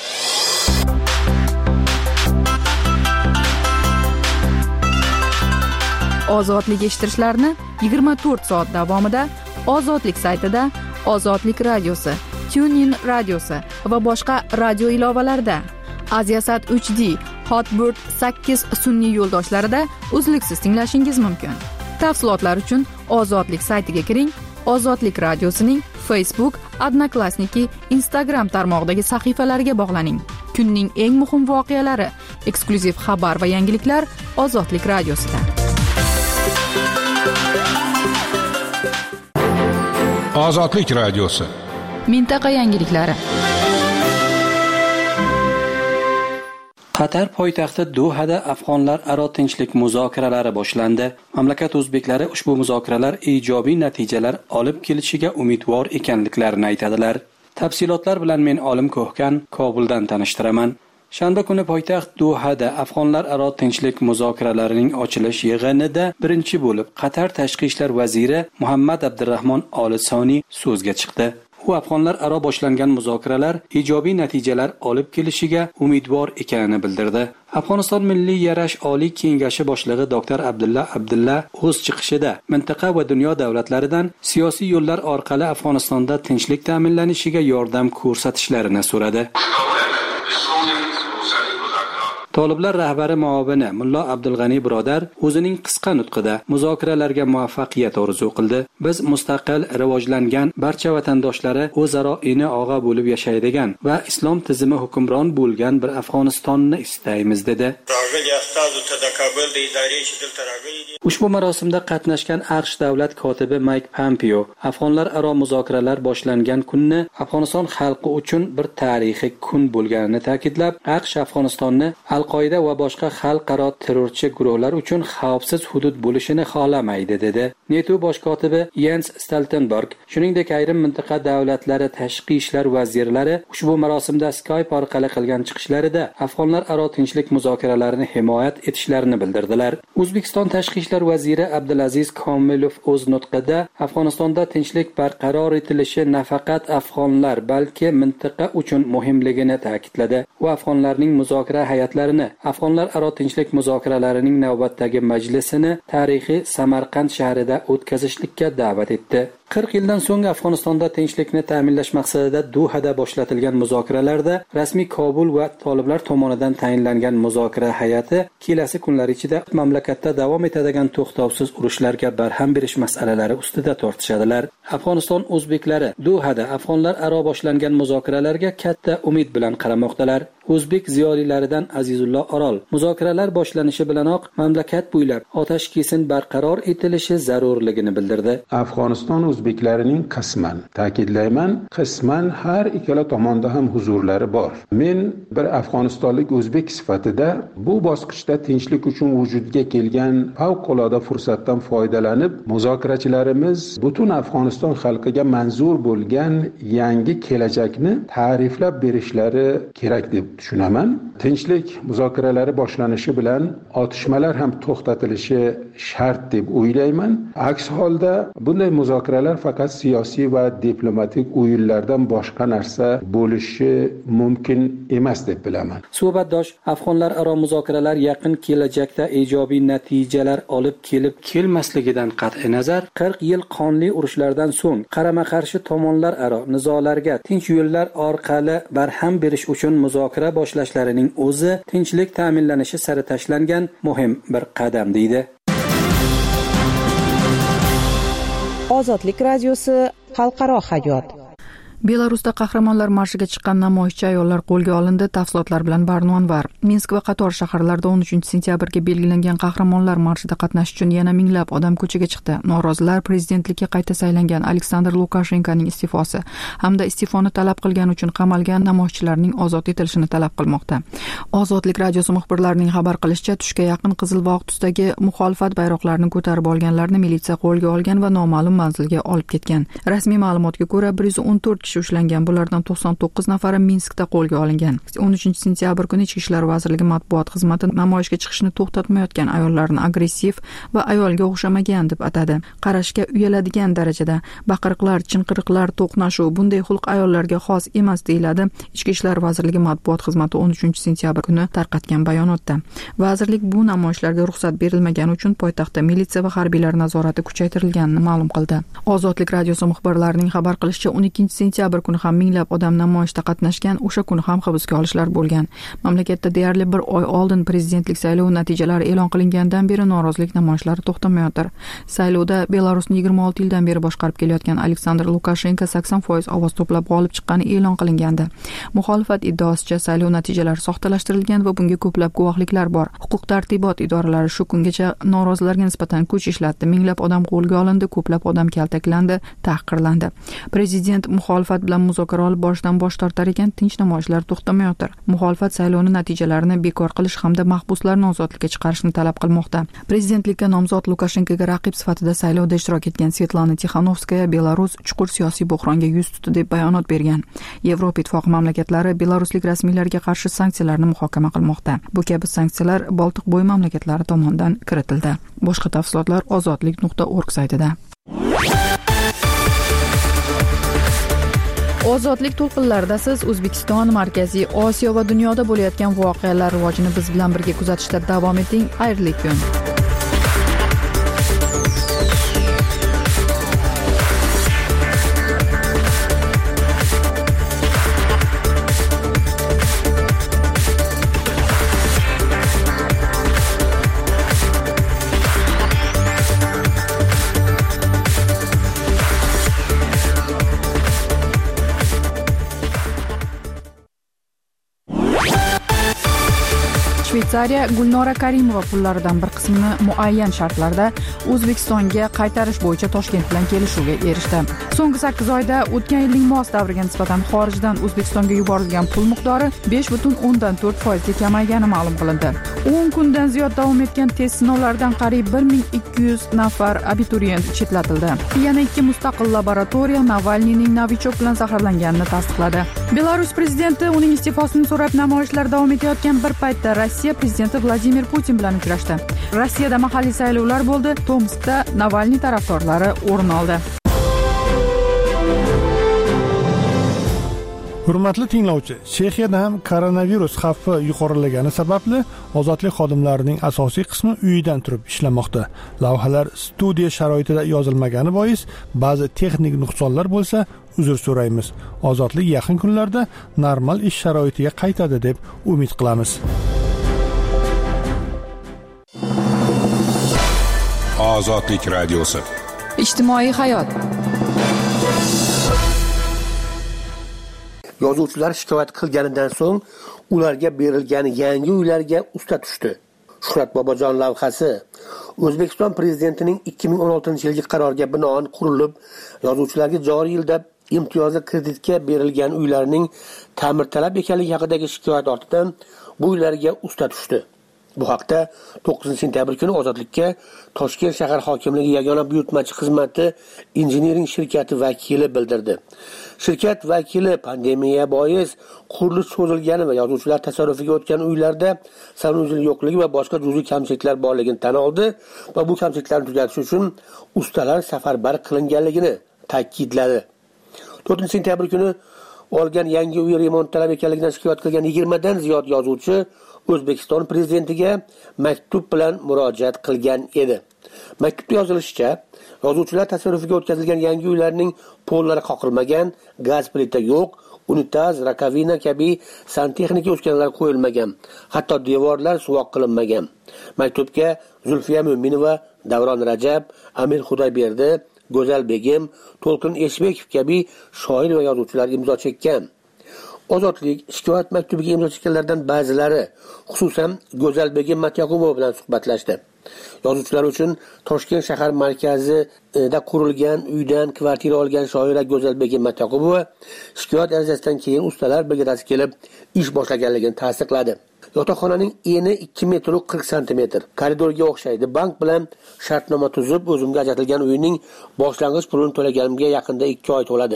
Ozodlik eshittirishlarni 24 soat davomida Ozodlik saytida, Ozodlik radiosi, TuneIn radiosi va boshqa radio ilovalarida, Aziasat 3D, Hotbird 8 sun'iy yo'ldoshlarida uzluksiz tinglashingiz mumkin. Tafsilotlar uchun Ozodlik saytiga kiring. Ozodlik radiosining Facebook, Odnoklassniki, Instagram tarmog'idagi sahifalariga bog'laning. Kunning eng muhim voqealari, eksklyuziv xabar va yangiliklar Ozodlik radiosida. Ozodlik radiosi. Mintaqa yangiliklari. Qatar poytaxti Dohada afg'onlar aro tinchlik muzokaralari boshlandi. Mamlakat o'zbeklari ushbu muzokaralar ijobiy natijalar olib kelishiga umidvor ekanliklarini aytadilar. Tafsilotlar bilan men Olim Ko'hkan Kobuldan tanishtiraman. Shanba kuni poytaxt Dohada afg'onlar aro tinchlik muzokaralarining ochilish yig'inida birinchi bo'lib Qatar tashqi ishlar vaziri Muhammad Abdurrahmon Olisoniy so'zga chiqdi. u afg'onlar aro boshlangan muzokaralar ijobiy natijalar olib kelishiga umidvor ekanini bildirdi. Afg'oniston Milliy yarash Oliy kengashi boshlig'i Dr. Abdulla Abdulla o'z chiqishida mintaqa va dunyo davlatlaridan siyosiy yo'llar orqali Afg'onistonda tinchlik ta'minlanishiga yordam ko'rsatishlarini so'radi. Toliblar rahbari muovini Mullo Abdulg'ani Birodar o'zining qisqa nutqida muzokaralarga muvaffaqiyat orzu qildi. Biz mustaqil, rivojlangan barcha vatandoshlari o'zaro ina og'a bo'lib yashaydigan va islom tizimi hukmron bo'lgan bir Afg'onistonni istaymiz dedi. Ushbu marosimda qatnashgan AQSh davlat kotibi Mike Pompeo afg'onlar aro muzokaralar boshlangan kunni Afg'oniston xalqi uchun bir tarixiy kun bo'lganini ta'kidlab, AQSh Afg'onistonni Al-Qoida va boshqa xalqaro terrorchi guruhlar uchun xavfsiz hudud bo'lishini xohlamaydi dedi. NATO bosh kotibi Jens Stoltenberg, shuningdek ayrim mintaqa davlatlari tashqi ishlar vazirlari ushbu marosimda Skype orqali qilgan chiqishlarida afg'onlar aro tinchlik muzokaralarini himoyat etishlarini bildirdilar. O'zbekiston tashqi ishlar vaziri Abdulaziz Komilov o'z nutqida Afg'onistonda tinchlik barqaror etilishi nafaqat afg'onlar, balki mintaqa uchun muhimligini ta'kidladi. U afg'onlarning muzokara hay'atlarini afg'onlar aro tinchlik muzokaralarining navbatdagi majlisini tarixiy Samarqand shahrida o'tkazishlikka da'vat etdi. 40 yildan so'ng Afg'onistonda tinchlikni ta'minlash maqsadida Dohada boshlatilgan muzokaralarda rasmiy Kobul va toliblar tomonidan tayinlangan muzokara hay'ati kelasi kunlar ichida mamlakatda davom etadigan to'xtovsiz urushlarga barham berish masalalari ustida tortishadilar. Afg'oniston o'zbeklari Dohada afg'onlar aro boshlangan muzokaralarga katta umid bilan qaramoqdalar. O'zbek ziyolilaridan Azizullo Orol muzokaralar boshlanishi bilanoq mamlakat bo'ylab otash kesin barqaror etilishi zarurligini bildirdi. Afg'oniston o'zbeklarining qisman, ta'kidlayman, qisman har ikkala tomonda ham huzurlari bor. Men bir afg'onistonlik o'zbek sifatida bu bosqichda tinchlik uchun vujudga kelgan favqulodda fursatdan foydalanib, muzokarachilarimiz butun Afg'oniston xalqiga manzur bo'lgan yangi kelajakni ta'riflab berishlari kerak deb tushunaman. Tinchlik muzokaralari boshlanishi bilan otishmalar ham to'xtatilishi shart deb o'ylayman. Aks holda bunday muzokaralar faqat siyosiy va diplomatik o'yinlardan boshqa narsa bo'lishi mumkin emas deb bilaman. Suhbatdosh afg'onlar aro muzokaralar yaqin kelajakda ijobiy natijalar olib kelib kelmasligidan qat'i nazar 40 yil qonli urushlardan so'ng qarama-qarshi tomonlar aro nizolarga tinch yo'llar orqali barham berish uchun muzokara boshlashlarining o'zi tinchlik ta'minlanishi sari tashlangan muhim bir qadam deydi. Ozodlik radiosi xalqaro hayot. Belarusda qahramonlar marshiga chiqqan namoyishchi ayollar qo'lga olindi. Tafsilotlar bilan Barno Anvar. Minsk va qator shaharlarda 13-sentyabrga belgilangan qahramonlar marshida qatnashish uchun yana minglab odam ko'chaga chiqdi. Norozilar prezidentlikka qayta saylangan Aleksandr Lukashenkoning iste'fosi hamda iste'foni talab qilgani uchun qamalgan namoyishchilarning ozod etilishini talab qilmoqda. Ozodlik radiosi muxbirlarining xabar qilishicha, tushga yaqin qizil bog' tusdagi muxolifat bayroqlarini ko'tarib olganlarni militsiya qo'lga olgan va noma'lum manzilga olib ketgan. Rasmiy ma'lumotga ko'ra 114 ushlangan. Bulardan 99 nafari Minskda qo'lga olingan. 13-sentyabr kuni Ichki ishlar vazirligi matbuot xizmati namoyishga chiqishni to'xtatmayotgan ayollarni agressiv va ayolga o'xshamagan deb atadi. Qarashga uyaladigan darajada baqiriqlar, chinqiriqlar, to'qnashuv bunday xulq ayollarga xos emas deyiladi Ichki ishlar vazirligi matbuot xizmati 13-sentyabr kuni tarqatgan bayonotda. Vazirlik bu namoyishlarga ruxsat berilmagani uchun poytaxtda militsiya va harbiylar nazorati kuchaytirilganini ma'lum qildi. Ozodlik radiosi muxbirlarining xabar qilishicha 12-sentyabr kuni ham minglab odam namoyishda qatnashgan, o'sha kuni ham hibsga olishlar bo'lgan. Mamlakatda deyarli bir oy oldin prezidentlik saylovi natijalari e'lon qilingandan beri norozilik namoyishlari to'xtamayotir. Saylovda Belarusni 26 yildan beri boshqarib kelayotgan Aleksandr Lukashenko 80% ovoz to'plab g'olib chiqqani e'lon qilingandi. Muxolifat iddaosicha saylov natijalari soxtalashtirilgan va bunga ko'plab guvohliklar bor. Huquq-tartibot idoralari shu kungacha norozilarga nisbatan kuch ishlatdi. Minglab odam qo'lga olindi, ko'plab odam kaltaklandi, tahqirlandi. Prezident muxolifat bilan muzokara olib borishdan bosh tortar ekan, tinch namoyishlar to'xtamayotir. Muxolifat saylovni natijalarini bekor qilish hamda mahbuslarni ozodlikka chiqarishni talab qilmoqda. Prezidentlikka nomzod Lukashenkoga raqib sifatida saylovda ishtirok etgan Svetlana Tixanovskaya Belarus chuqur siyosiy buhronga yuz tutdi deb bayonot bergan. Yevropa ittifoqi mamlakatlari belaruslik rasmiylarga qarshi sanksiyalarni muhokama qilmoqda. Bu kabi sanksiyalar Boltiqbo'yi mamlakatlari tomonidan kiritildi. Boshqa tafsilotlar ozodlik.org saytida. Ozodlik to'lqinlarida siz O'zbekiston, Markaziy Osiyo va dunyoda bo'layotgan voqealar rivojini biz bilan birga kuzatishda davom eting. Xayrli kun. Shveysariya Gulnora Karimova pullaridan bir qismini muayyan shartlarda O'zbekistonga qaytarish bo'yicha Toshkent bilan kelishuvga erishdi. So'nggi 8 oyda o'tgan yilning mos davriga nisbatan xorijdan O'zbekistonga yuborilgan pul miqdori 5.4% ga kamaygani ma'lum qilindi. 10 kundan ziyod davom etgan test sinovlaridan qariyb 1200 nafar abituriyent chetlatildi. Yana 2 mustaqil laboratoriya Navalniyning novichok bilan zaharlanganini tasdiqladi. Belarus prezidenti uning iste'fosini so'rab namoyishlar davom etayotgan bir paytda Rossiya prezidenti Vladimir Putin bilan uchrashdi. Rossiyada mahalliy saylovlar bo'ldi. Tomskda Navalniy tarafdorlari o'rin oldi. Hurmatli tinglovchi, Chexiyada ham koronavirus xavfi yuqorilagani sababli ozodlik xodimlarining asosiy qismi uyidan turib ishlamoqda. Lavhalar studiya sharoitida yozilmagani bois ba'zi texnik nuqsonlar bo'lsa, uzr so'raymiz. Ozodlik yaqin kunlarda normal ish sharoitiga qaytadi deb umid qilamiz. Ozodlik radiosi. Ijtimoiy hayot. Yozuvchilar shikoyat qilganidan so'ng ularga berilgan yangi uylarga usta tushdi. Shuhrat Bobojon lavhasi O'zbekiston prezidentining 2016-yilgi qaroriga binoan qurilib, yozuvchilarga joriy yilda imtiyozli kreditga berilgan uylarning ta'mirtalab ekanligi haqidagi shikoyat ortidan bu uylarga usta tushdi. Bu haqda 9-sentyabr kuni Ozodlikka Toshkent shahar hokimligi yagona buyurtmachi xizmati injiniring shirkati vakili bildirdi. Shirkat vakili pandemiya bois qurilish cho'zilgani va yozuvchilar tasarrufiga o'tgan uylarda sanuzil yo'qligi va boshqa juz'iy kamchiliklar borligini tan oldi va bu kamchiliklarni tugatish uchun ustalar safarbar qilinganligini ta'kidladi. 4-sentyabr kuni olgan yangi uy remont talab ekanligidan shikoyat qilgan 20 dan ziyod yozuvchi O'zbekiston prezidentiga maktub bilan murojaat qilgan edi. Maktubda yozilishicha, yozuvchilar tasarrufiga o'tkazilgan yangi uylarning pollari qoqilmagan, gaz plita yo'q, unitaz, rakovina kabi santexnika uskunalar qo'yilmagan, hatto devorlar suvoq qilinmagan. Maktubga Zulfiya Mo'minova, Davron Rajab, Amir Xudoyberdi, Go'zal Begim, To'lqin Eshbekov kabi shoir va yozuvchilar imzo chekkan. Ozodlik shikoyat maktubiga imzo chekkanlardan ba'zilari, xususan Go'zal Begim Matyaqubova bilan suhbatlashdi. Yozuvchilar uchun Toshkent shahar markazida qurilgan uydan kvartira olgan shoira Go'zal Begim Matyaqubova shikoyat arizasidan keyin ustalar brigadasi kelib ish boshlaganligini tasdiqladi. Yotoqxonaning eni 2 metr 40 sm, koridorga o'xshaydi. Bank bilan shartnoma tuzib, o'zimga ajratilgan uyning boshlang'ich pulini to'laganimga yaqinda 2 oy to'ladi.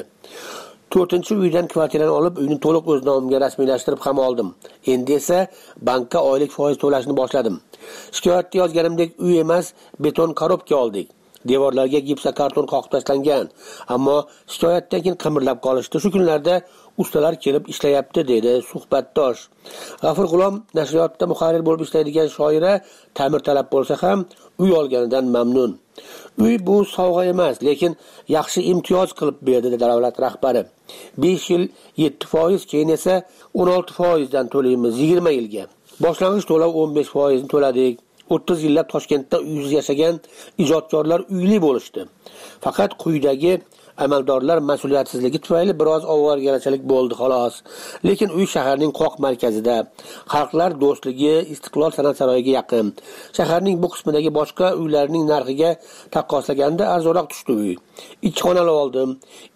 4-uydan kvartirani olib, uyni to'liq o'z nomimga rasmiylashtirib ham oldim. Endi esa bankka oylik foiz to'lashni boshladim. Shikoyatda yozganimdek uy emas, beton korobka oldik. Devorlarga gipsokarton qoqib tashlangan, ammo shikoyatdan keyin qimirlab qolishdi. Shu kunlarda ustalar kelib ishlayapti, dedi suhbatdosh. G'afur G'ulom nashriyotda muharrir bo'lib ishlaydigan shoira ta'mirtalab bo'lsa ham uy olganidan mamnun. Uy bu sovg'a emas, lekin yaxshi imtiyoz qilib berdi, dedi davlat rahbari. 5 yil 7%, keyin esa 16% dan to'laymiz 20 yilga. Boshlang'ich to'lov 15% ni to'ladik. 30 yillab Toshkentda uysiz yashagan ijodkorlar uyli bo'lishdi. Faqat quyidagi amaldorlar mas'uliyatsizligi tufayli biroz ovoragarchilik bo'ldi xolos. Lekin uy shaharning qoq markazida, xalqlar do'stligi, Istiqlol san'at saroyiga yaqin. Shaharning bu qismidagi boshqa uylarning narxiga taqqoslaganda arzonroq tushdi uy. 2 xonali oldim.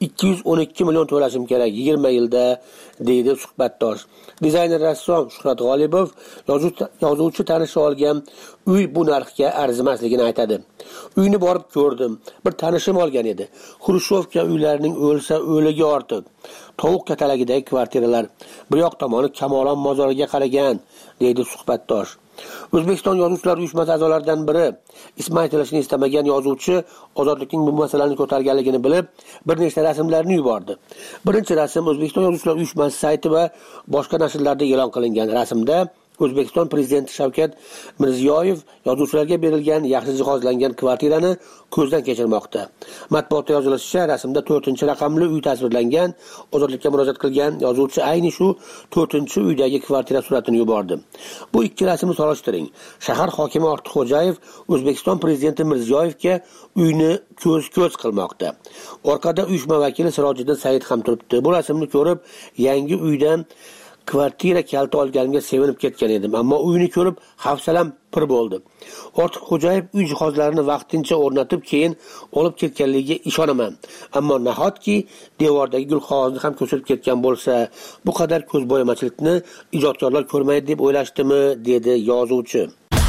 212 million to'lashim kerak 20 yilda, deydi suhbatdosh. Dizayner rassom Shuhrat G'olibov yozuvchi tanishi olgan uy bu narxga arzimasligini aytadi. Uyni borib ko'rdim. Bir tanishim olgan edi. Xrushchov Puxyovka uylarining o'lsa o'ligi ortiq. Tovuq katalagidagi kvartiralar bir yoq tomoni Kamolon mozoriga qaragan, deydi suhbatdosh. O'zbekiston Yozuvchilar uyushmasi a'zolaridan biri ismi aytilishini istamagan yozuvchi Ozodlikning bu masalani ko'targanligini bilib, bir nechta rasmlarni yubordi. Birinchi rasm O'zbekiston Yozuvchilar uyushmasi sayti va boshqa nashrlarda e'lon qilingan rasmda O'zbekiston prezidenti Shavkat Mirziyoyev yozuvchilarga berilgan yaxshi jihozlangan kvartirani ko'zdan kechirmoqda. Matbuotda yozilishicha, rasmda 4-raqamli uy tasvirlangan. Ozodlikka murojaat qilgan yozuvchi ayni shu 4-uydagi kvartira suratini yubordi. Bu ikki rasmni solishtiring. Shahar hokimi Ortiqxo'jayev O'zbekiston prezidenti Mirziyoyevga uyni ko'z qilmoqda. Orqada uyushma vakili Sirojiddin Said ham turibdi. Bu rasmni ko'rib, yangi uydan kvartira kaliti olganimga sevinib ketgan edim, ammo uyni ko'rib hafsalam pir bo'ldi. Ortiqxo'jayev uy jihozlarini vaqtincha o'rnatib, keyin olib ketganligiga ishonaman. Ammo nahotki devordagi gulqog'ozni ham ko'chirib ketgan bo'lsa, bu qadar ko'zbo'yamachilikni ijodkorlar ko'rmaydi deb o'ylashdimi, dedi yozuvchi.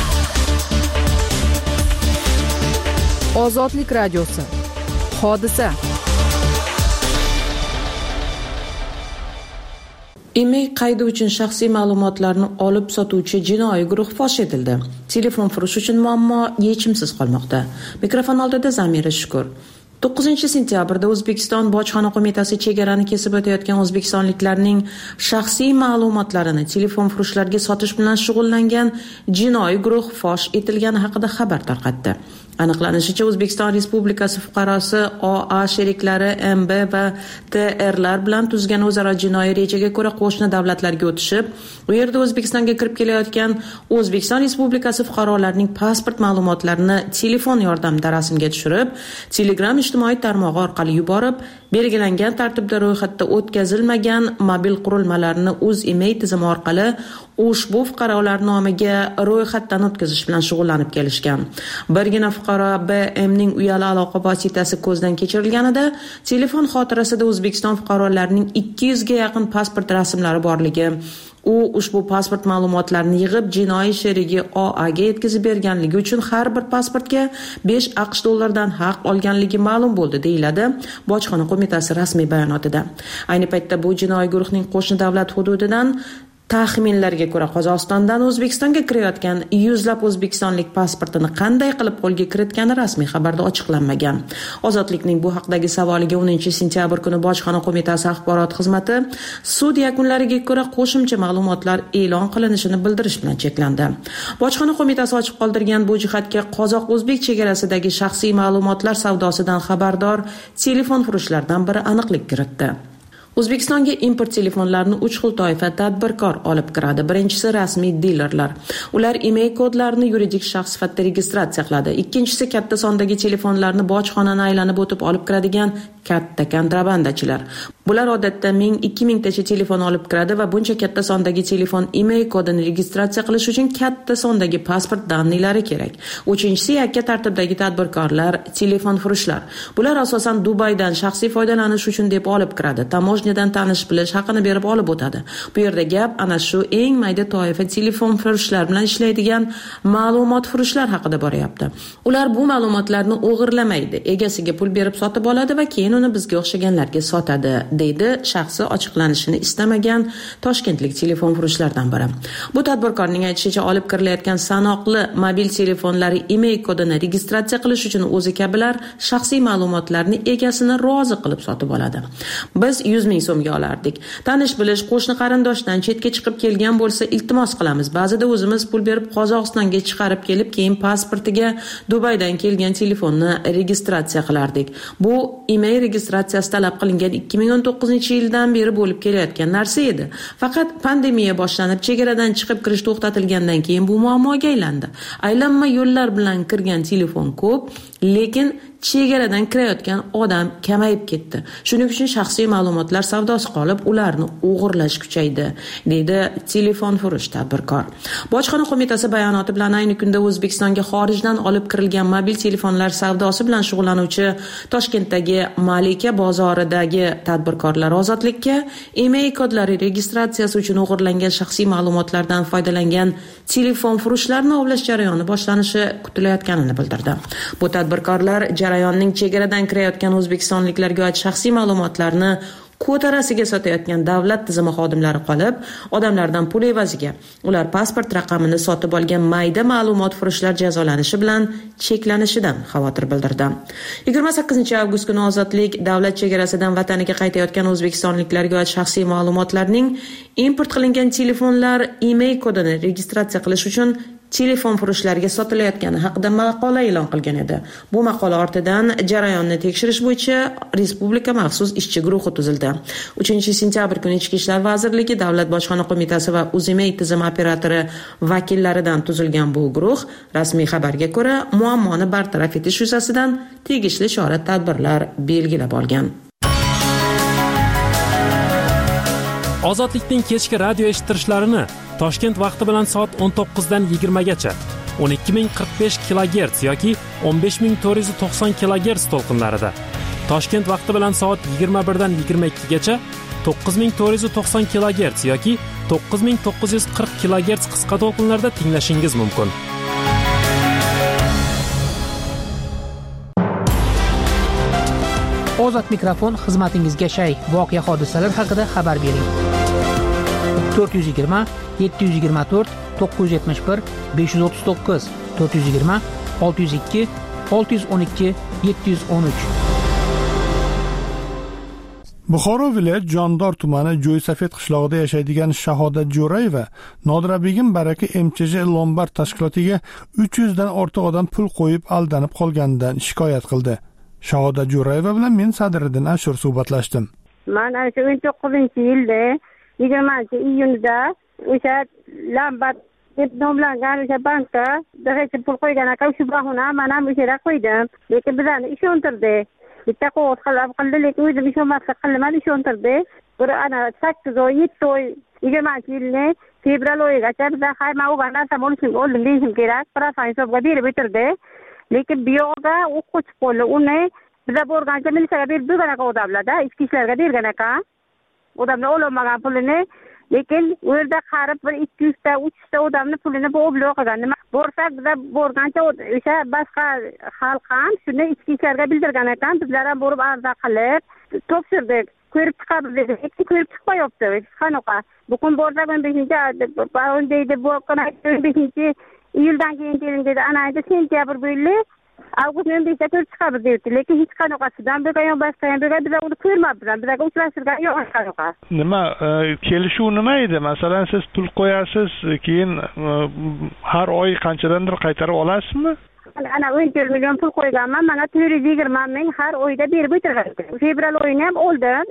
Ozodlik radiosi. Hodisa. Email qaydi uchun shaxsiy ma'lumotlarni olib sotuvchi jinoiy guruh fosh etildi. Telefon furush uchun muammo yechimsiz qolmoqda. Mikrofon oldida Zamira Shukur. 9-sentyabrda O'zbekiston Bojxona qo'mitasi chegarani kesib o'tayotgan o'zbekistonliklarning shaxsiy ma'lumotlarini telefon furushlarga sotish bilan shug'ullangan jinoiy guruh fosh etilgani haqida xabar tarqatdi. Aniqlanishicha, O'zbekiston Respublikasi fuqarosi OA sheriklari MB va TRlar bilan tuzgan o'zaro jinoiy rejaga ko'ra qo'shni davlatlarga o'tishib, u yerda O'zbekistonga kirib kelayotgan O'zbekiston Respublikasi fuqarolarining pasport ma'lumotlarini telefon yordamida rasmga tushirib, Telegram ijtimoiy tarmog'i orqali yuborib, belgilangan tartibda ro'yxatda o'tkazilmagan mobil qurilmalarni Uz-email tizimi orqali ushbu fuqarolar nomiga ro'yxatdan o'tkazish bilan shug'ullanib kelishgan. Birgina fuqaro BMning uyali aloqa vositasi ko'zdan kechirilganida telefon xotirasida O'zbekiston fuqarolarining 200 ga yaqin pasport rasmlari borligi, u ushbu pasport ma'lumotlarini yig'ib jinoiy sherigi OAga yetkazib berganligi uchun har bir pasportga 5 AQSh dollaridan haq olganligi ma'lum bo'ldi, deyiladi Bojxona qo'mitasi rasmiy bayonotida. Ayni paytda bu jinoiy guruhning qo'shni davlat hududidan taxminlarga ko'ra Qozog'istondan O'zbekistonga kirayotgan yuzlab o'zbekistonlik pasportini qanday qilib qo'lga kiritgani rasmiy xabarda ochiqlanmagan. Ozodlikning bu haqdagi savoliga 10-sentyabr kuni Bojxona qo'mitasi axborot xizmati sud yakunlariga ko'ra qo'shimcha ma'lumotlar e'lon qilinishini bildirish bilan cheklandi. Bojxona qo'mitasi ochib qoldirgan bu jihatga qozoq-o'zbek chegarasidagi shaxsiy ma'lumotlar savdosidan xabardor telefon furushlardan biri aniqlik kiritdi. O'zbekistonga import telefonlarini 3 xil toifa tadbirkor olib kiradi. Birinchisi rasmiy dilerlar. Ular email kodlarini yuridik shaxs sifatida registratsiya qiladi. Ikkinchisi katta sondagi telefonlarni bojxonani aylanib o'tib olib kiradigan katta kontrabandachilar. Bular odatda 1000-2000 tacha telefon olib kiradi va buncha katta sondagi telefon email kodini registratsiya qilish uchun katta sondagi pasport danilari kerak. Uchinchisi yakka tartibdagi tadbirkorlar, telefon furushlar. Bular asosan Dubaydan shaxsiy foydalanish uchun deb olib kiradi. Tamojnidan tanish bilish haqini berib olib o'tadi. Bu yerda gap ana shu eng mayda toifa telefon furushlar bilan ishlaydigan ma'lumot furushlar haqida boryapti. Ular bu ma'lumotlarni o'g'irlamaydi, egasiga pul berib sotib oladi va keyin uni bizga o'xshaganlarga sotadi, deydi shaxsi ochiqlanishini istamagan toshkentlik telefon furushlardan biri. Bu tadbirkorning aytishicha, olib kirilayotgan sanoqli mobil telefonlari email kodini registratsiya qilish uchun o'zi kabilar shaxsiy ma'lumotlarni egasini rozi qilib sotib oladi. Biz 100 ming so'mga olardik. Tanish bilish, qo'shni qarindoshdan chetga chiqib kelgan bo'lsa iltimos qilamiz. Ba'zida o'zimiz pul berib Qozog'istonga chiqarib kelib, keyin pasportiga Dubaydan kelgan telefonni registratsiya qilardik. Bu email registratsiyasi talab qilingan 2019-yildan beri bo'lib kelayotgan narsa edi. Faqat pandemiya boshlanib, chegaradan chiqib kirish to'xtatilgandan keyin bu muammoga aylandi. Aylanma yo'llar bilan kirgan telefon ko'p, lekin chegaradan kirayotgan odam kamayib ketdi. Shuning uchun shaxsiy ma'lumotlar savdosi qolib, ularni o'g'irlash kuchaydi, deydi telefon furush tadbirkor. Bojxona qo'mitasi bayonoti bilan ayni kunda O'zbekistonga xorijdan olib kirilgan mobil telefonlar savdosi bilan shug'ullanuvchi Toshkentdagi Malika bozoridagi tadbirkorlar ozodlikka email kodlari registratsiyasi uchun o'g'irlangan shaxsiy ma'lumotlardan foydalangan telefon furushlarni ovlash jarayoni boshlanishi kutilayotganini bildirdi. Bu tadbirkorlar jarayonning chegaradan kirayotgan o'zbekistonliklarga oid shaxsiy ma'lumotlarni ko'tarasiga sotayotgan davlat tizimi xodimlari qolib, odamlardan pul evaziga ular pasport raqamini sotib olgan mayda ma'lumotfurushlar jazolanishi bilan cheklanishidan xavotir bildirdi. 28 avgust kuni Ozodlik davlat chegarasidan vataniga qaytayotgan o'zbekistonliklarga oid shaxsiy ma'lumotlarning import qilingan telefonlar e-mail kodini registratsiya qilish uchun telefon furushlariga sotilayotgani haqida maqola e'lon qilgan edi. Bu maqola ortidan jarayonni tekshirish bo'yicha respublika maxsus ishchi guruhi tuzildi. 3-sentyabr kuni Ichki ishlar vazirligi, Davlat bojxona qo'mitasi va UZIMEI tizim operatori vakillaridan tuzilgan bu guruh rasmiy xabarga ko'ra muammoni bartaraf etish yuzasidan tegishli chora-tadbirlar belgilab olgan. Ozodlikning kechki radio eshittirishlarini Toshkent vaqti bilan soat 19 dan 20 gacha 12045 kHz yoki 15490 kHz to'lqinlarida, Toshkent vaqti bilan soat 21 dan 22 gacha 9490 kHz yoki 9940 kHz qisqa to'lqinlarda tinglashingiz mumkin. Ozod mikrofon xizmatingizga shay. Voqea hodisalar haqida xabar bering. 420 724 971 539 420 602 612 713. Buxoro viloyat Jondor tumani Jo'ysafet qishlog'ida yashaydigan Shahodat Jo'rayeva Nodirabegim Baraka MCJ Lombard tashkilotiga 300 dan ortiq odam pul qo'yib aldanib qolganidan shikoyat qildi. Shahodat Jo'rayeva bilan men Sadriddin Ashur suhbatlashdim. Men 19-yilda 20-iyunda o'sha Lombard deb nomlangan o'sha bankda dag'cha pul qo'ygan aka shu bahona men ham o'sha qo'ydim. Lekin bizlarni ishontirdi. Bitta qo't qildi, lekin o'zim ishonmaslik qilmadi, ishontirdi. Bir ana 8 oy, 7 oy 20-yilni fevral oyigacha bizlar hayma o'g'an narsam oldim deyishim kerak. Prosan hisobga berib o'tirdi. Lekin bu yoqda u qochib qoldi. Uni bizlar borgancha militsiyaga berib bergan aka odamlarda, ichki ishlarga bergan aka. Odamlar olmagan pulini, lekin u yerda qarib bir 200 ta 300 ta odamni pulini bo'g'ib qilgan. Nima borsak bizlar borgancha o'sha boshqa xalq ham shuni ichki ishlarga bildirgan ekan. Bizlar ham borib arza qilib topshirdik. Ko'rib chiqamiz dedik. Lekin ko'rib chiqmayapti. Qanaqa? Bugun borsak 15-iyuldan keyin keling dedi. Ana endi sentyabr bo'yli avgust 15-da ko'rib chiqamiz dedi. Lekin hech qanaqasidan bo'lgan boshqa ham bo'lgan bizlar uni ko'rmabmiz. Bizlarga uchrashtirgan yo'q qanaqa. Nima kelishuv nima edi? Masalan, siz pul qo'yasiz, keyin har oy qanchadandir qaytarib olasizmi? Ana 10 million pul qo'yganman. Mana 420 ming har oyda berib o'tirgan. Fevral oyini ham oldim.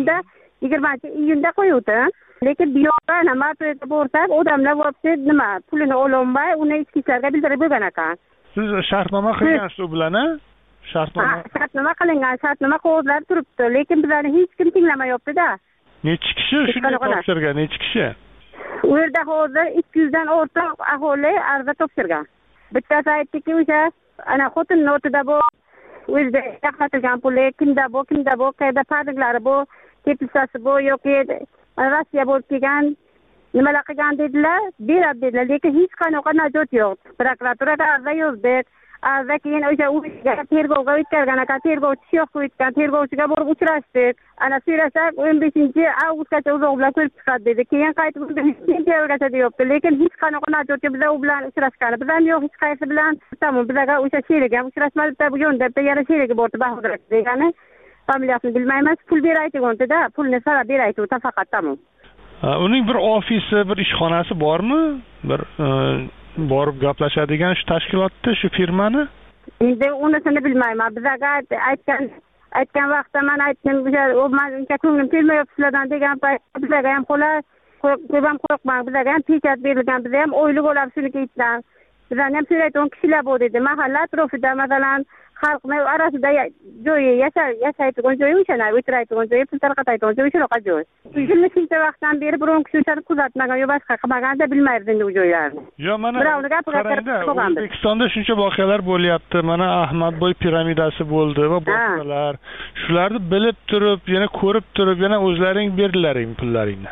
iyunda qo'yuvdim. Lekin bu yoqda nima bo'lsak, odamlar vobse nima pulini ololmay, uni ichki ishlarga bildirib bo'lgan ekan. Siz shartnoma qilgansiz u bilan, a? Shartnoma qilingan, shartnoma qog'ozlar turibdi, lekin bizlarni hech kim tinglamayapti-da. Necha kishi shunday topshirgan, necha kishi? U yerda hozir 200 dan ortiq aholi arza topshirgan. Bittasi aytdiki, o'sha ana xotin notida bu o'zida yaqatilgan puli kimda bu, qayerda parliklari bu, tepilsasi bu yoki Rossiya bo'lib kelgan nimalar qilgan dedilar, berib dedilar, lekin hech qanaqa najot yo'q. Prokuraturaga arza yozdik. Arza keyin o'sha tergovga o'tkazgan ekan, tergovchi yo'q qo'ygan, tergovchiga borib uchrashdik. Ana so'rasak 15-avgustgacha uzoq bilan ko'rib chiqadi dedi. Keyin qaytib sentyabrgacha deyapti, lekin hech qanaqa najot yo'q. Bizlar u bilan uchrashgan. Biz ham yo'q hech qaysi bilan. Tamom, bizlarga o'sha sherigi ham uchrashmadi, bu yo'nda yana sherigi bordi Bahodir degani. Familiyasini bilmaymiz, pul beraydi-da, pulni sarab beraydi faqat tamom. Uning bir ofisi, bir ishxonasi bormi? Bir borib gaplashadigan shu tashkilotda, shu firmani? Endi unisini bilmayman. Bizga aytgan vaqtda men aytdim, o'sha ko'nglim kelmayapti sizlardan degan paytda bizga ham qo'rqmang, bizga ham pechat berilgan, biz ham o'yli bo'lib shuni ketdan. Bizlarni ham so'raydigan kishilar bor dedi. Mahalla atrofida masalan xalqni orasida joyi yashaydigan joyi o'shana o'tiradigan joyi, pul tarqatadigan joyi shunaqa joy. Shunday shuncha vaqtdan beri biron kishi o'shani kuzatmagan yo boshqa qilmaganda bilmaydi endi u joylarni. Yo, mana O'zbekistonda shuncha voqealar bo'lyapti. Mana Ahmadboy piramidasi bo'ldi va boshqalar. Shularni bilib turib, yana ko'rib turib, yana o'zlaring berdilaring pullaringni.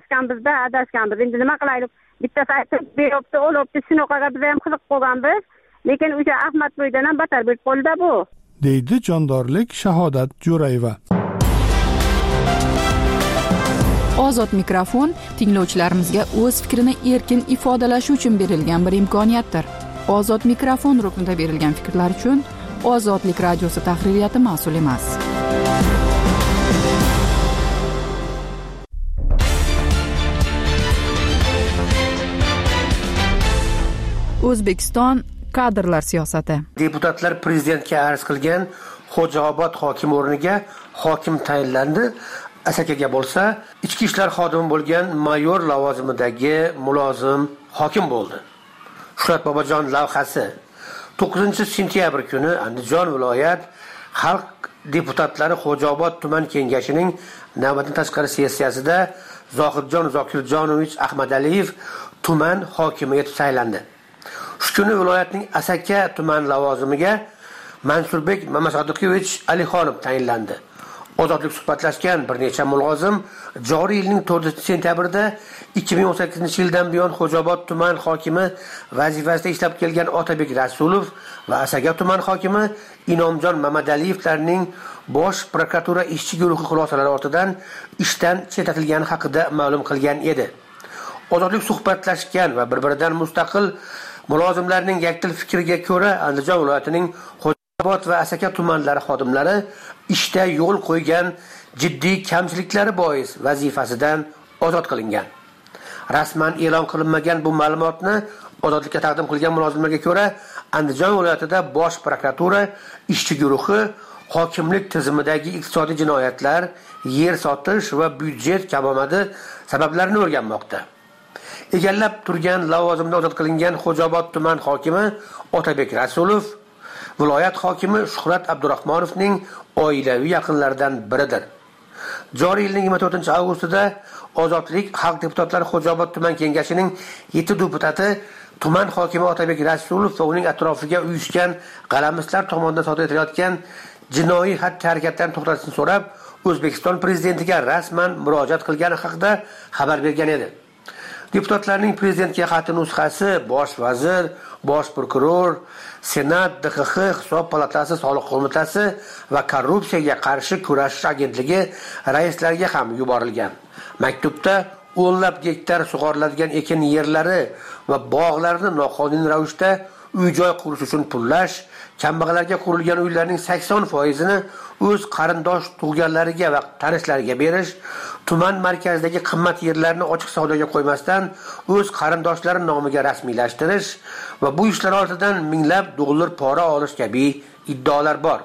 Adashganmiz. Endi nima qilaylik? Bittasi aytib beribdi, olibdi, shunaqaga biz ham qiziq qolganmiz. lekin o'sha Ahmadboydan ham battar bo'lib qoldi bu, deydi jondorlik Shahodat Jo'rayeva. Ozod mikrofon tinglovchilarimizga o'z fikrini erkin ifodalashi uchun berilgan bir imkoniyatdir. Ozod mikrofon ruknida berilgan fikrlar uchun Ozodlik radiosi tahririyati mas'ul emas. O'zbekiston kadrlar siyosati. Deputatlar prezidentga arz qilgan Xo'jaobod hokimi o'rniga hokim tayinlandi. Asakaga bo'lsa, ichki ishlar xodimi bo'lgan mayor lavozimidagi mulozim hokim bo'ldi. Shuhrat Bobojon lavhasi 9-sentyabr kuni Andijon viloyat xalq deputatlari Xo'jaobod tuman kengashining navbatdan tashqari sessiyasida Zohidjon Zokirjonovich Ahmadaliyev tuman hokimi etib saylandi. Shu kuni viloyatning Asaka tuman lavozimiga Mansurbek Mamasodiqovich Alixonov tayinlandi. Ozodlik suhbatlashgan bir necha mulozim joriy yilning 4-sentyabrda 2018-yildan buyon Xo'jaobod tuman hokimi vazifasida ishlab kelgan Otabek Rasulov va Asaka tuman hokimi Inomjon Mamadaliyevlarning bosh prokuratura ishchi guruhi xulosalari ortidan ishdan chetlatilgani haqida ma'lum qilgan edi. Ozodlik suhbatlashgan va bir-biridan mustaqil mulozimlarning yakdil fikriga ko'ra Andijon viloyatining Xo'jaobod va Asaka tumanlari xodimlari ishda yo'l qo'ygan jiddiy kamchiliklari bois vazifasidan ozod qilingan. Rasman e'lon qilinmagan bu ma'lumotni ozodlikka taqdim qilgan mulozimlarga ko'ra Andijon viloyatida bosh prokuratura ishchi guruhi hokimlik tizimidagi iqtisodiy jinoyatlar, yer sotish va byudjet kamomadi sabablarini o'rganmoqda. Egallab turgan lavozimda ozod qilingan Xo'jaobod tuman hokimi Otabek Rasulov viloyat hokimi Shuhrat Abdurahmonovning oilaviy yaqinlaridan biridir. Joriy yilning 24-avgustida Ozodlik xalq deputatlari Xo'jaobod tuman kengashining 7 deputati tuman hokimi Otabek Rasulov va uning atrofiga uyushgan g'alamislar tomonidan sodir etilayotgan jinoiy xatti-harakatlarni to'xtatishni so'rab, O'zbekiston prezidentiga rasman murojaat qilgani haqida xabar bergan edi. Deputatlarning prezidentga xati nusxasi bosh vazir, bosh prokuror, Senat, DXX, Hisob palatasi, Soliq qo'mitasi va korrupsiyaga qarshi kurashish agentligi raislariga ham yuborilgan. Maktubda o'nlab gektar sug'oriladigan ekin yerlari va bog'larni noqonuniy ravishda uy-joy qurish uchun pullash, kambag'allarga qurilgan uylarning 80%ni o'z qarindosh tug'ganlariga va tanishlariga berish, tuman markazidagi qimmat yerlarni ochiq savdoga qo'ymasdan o'z qarindoshlari nomiga rasmiylashtirish va bu ishlar ortidan minglab dollar pora olish kabi iddaolar bor.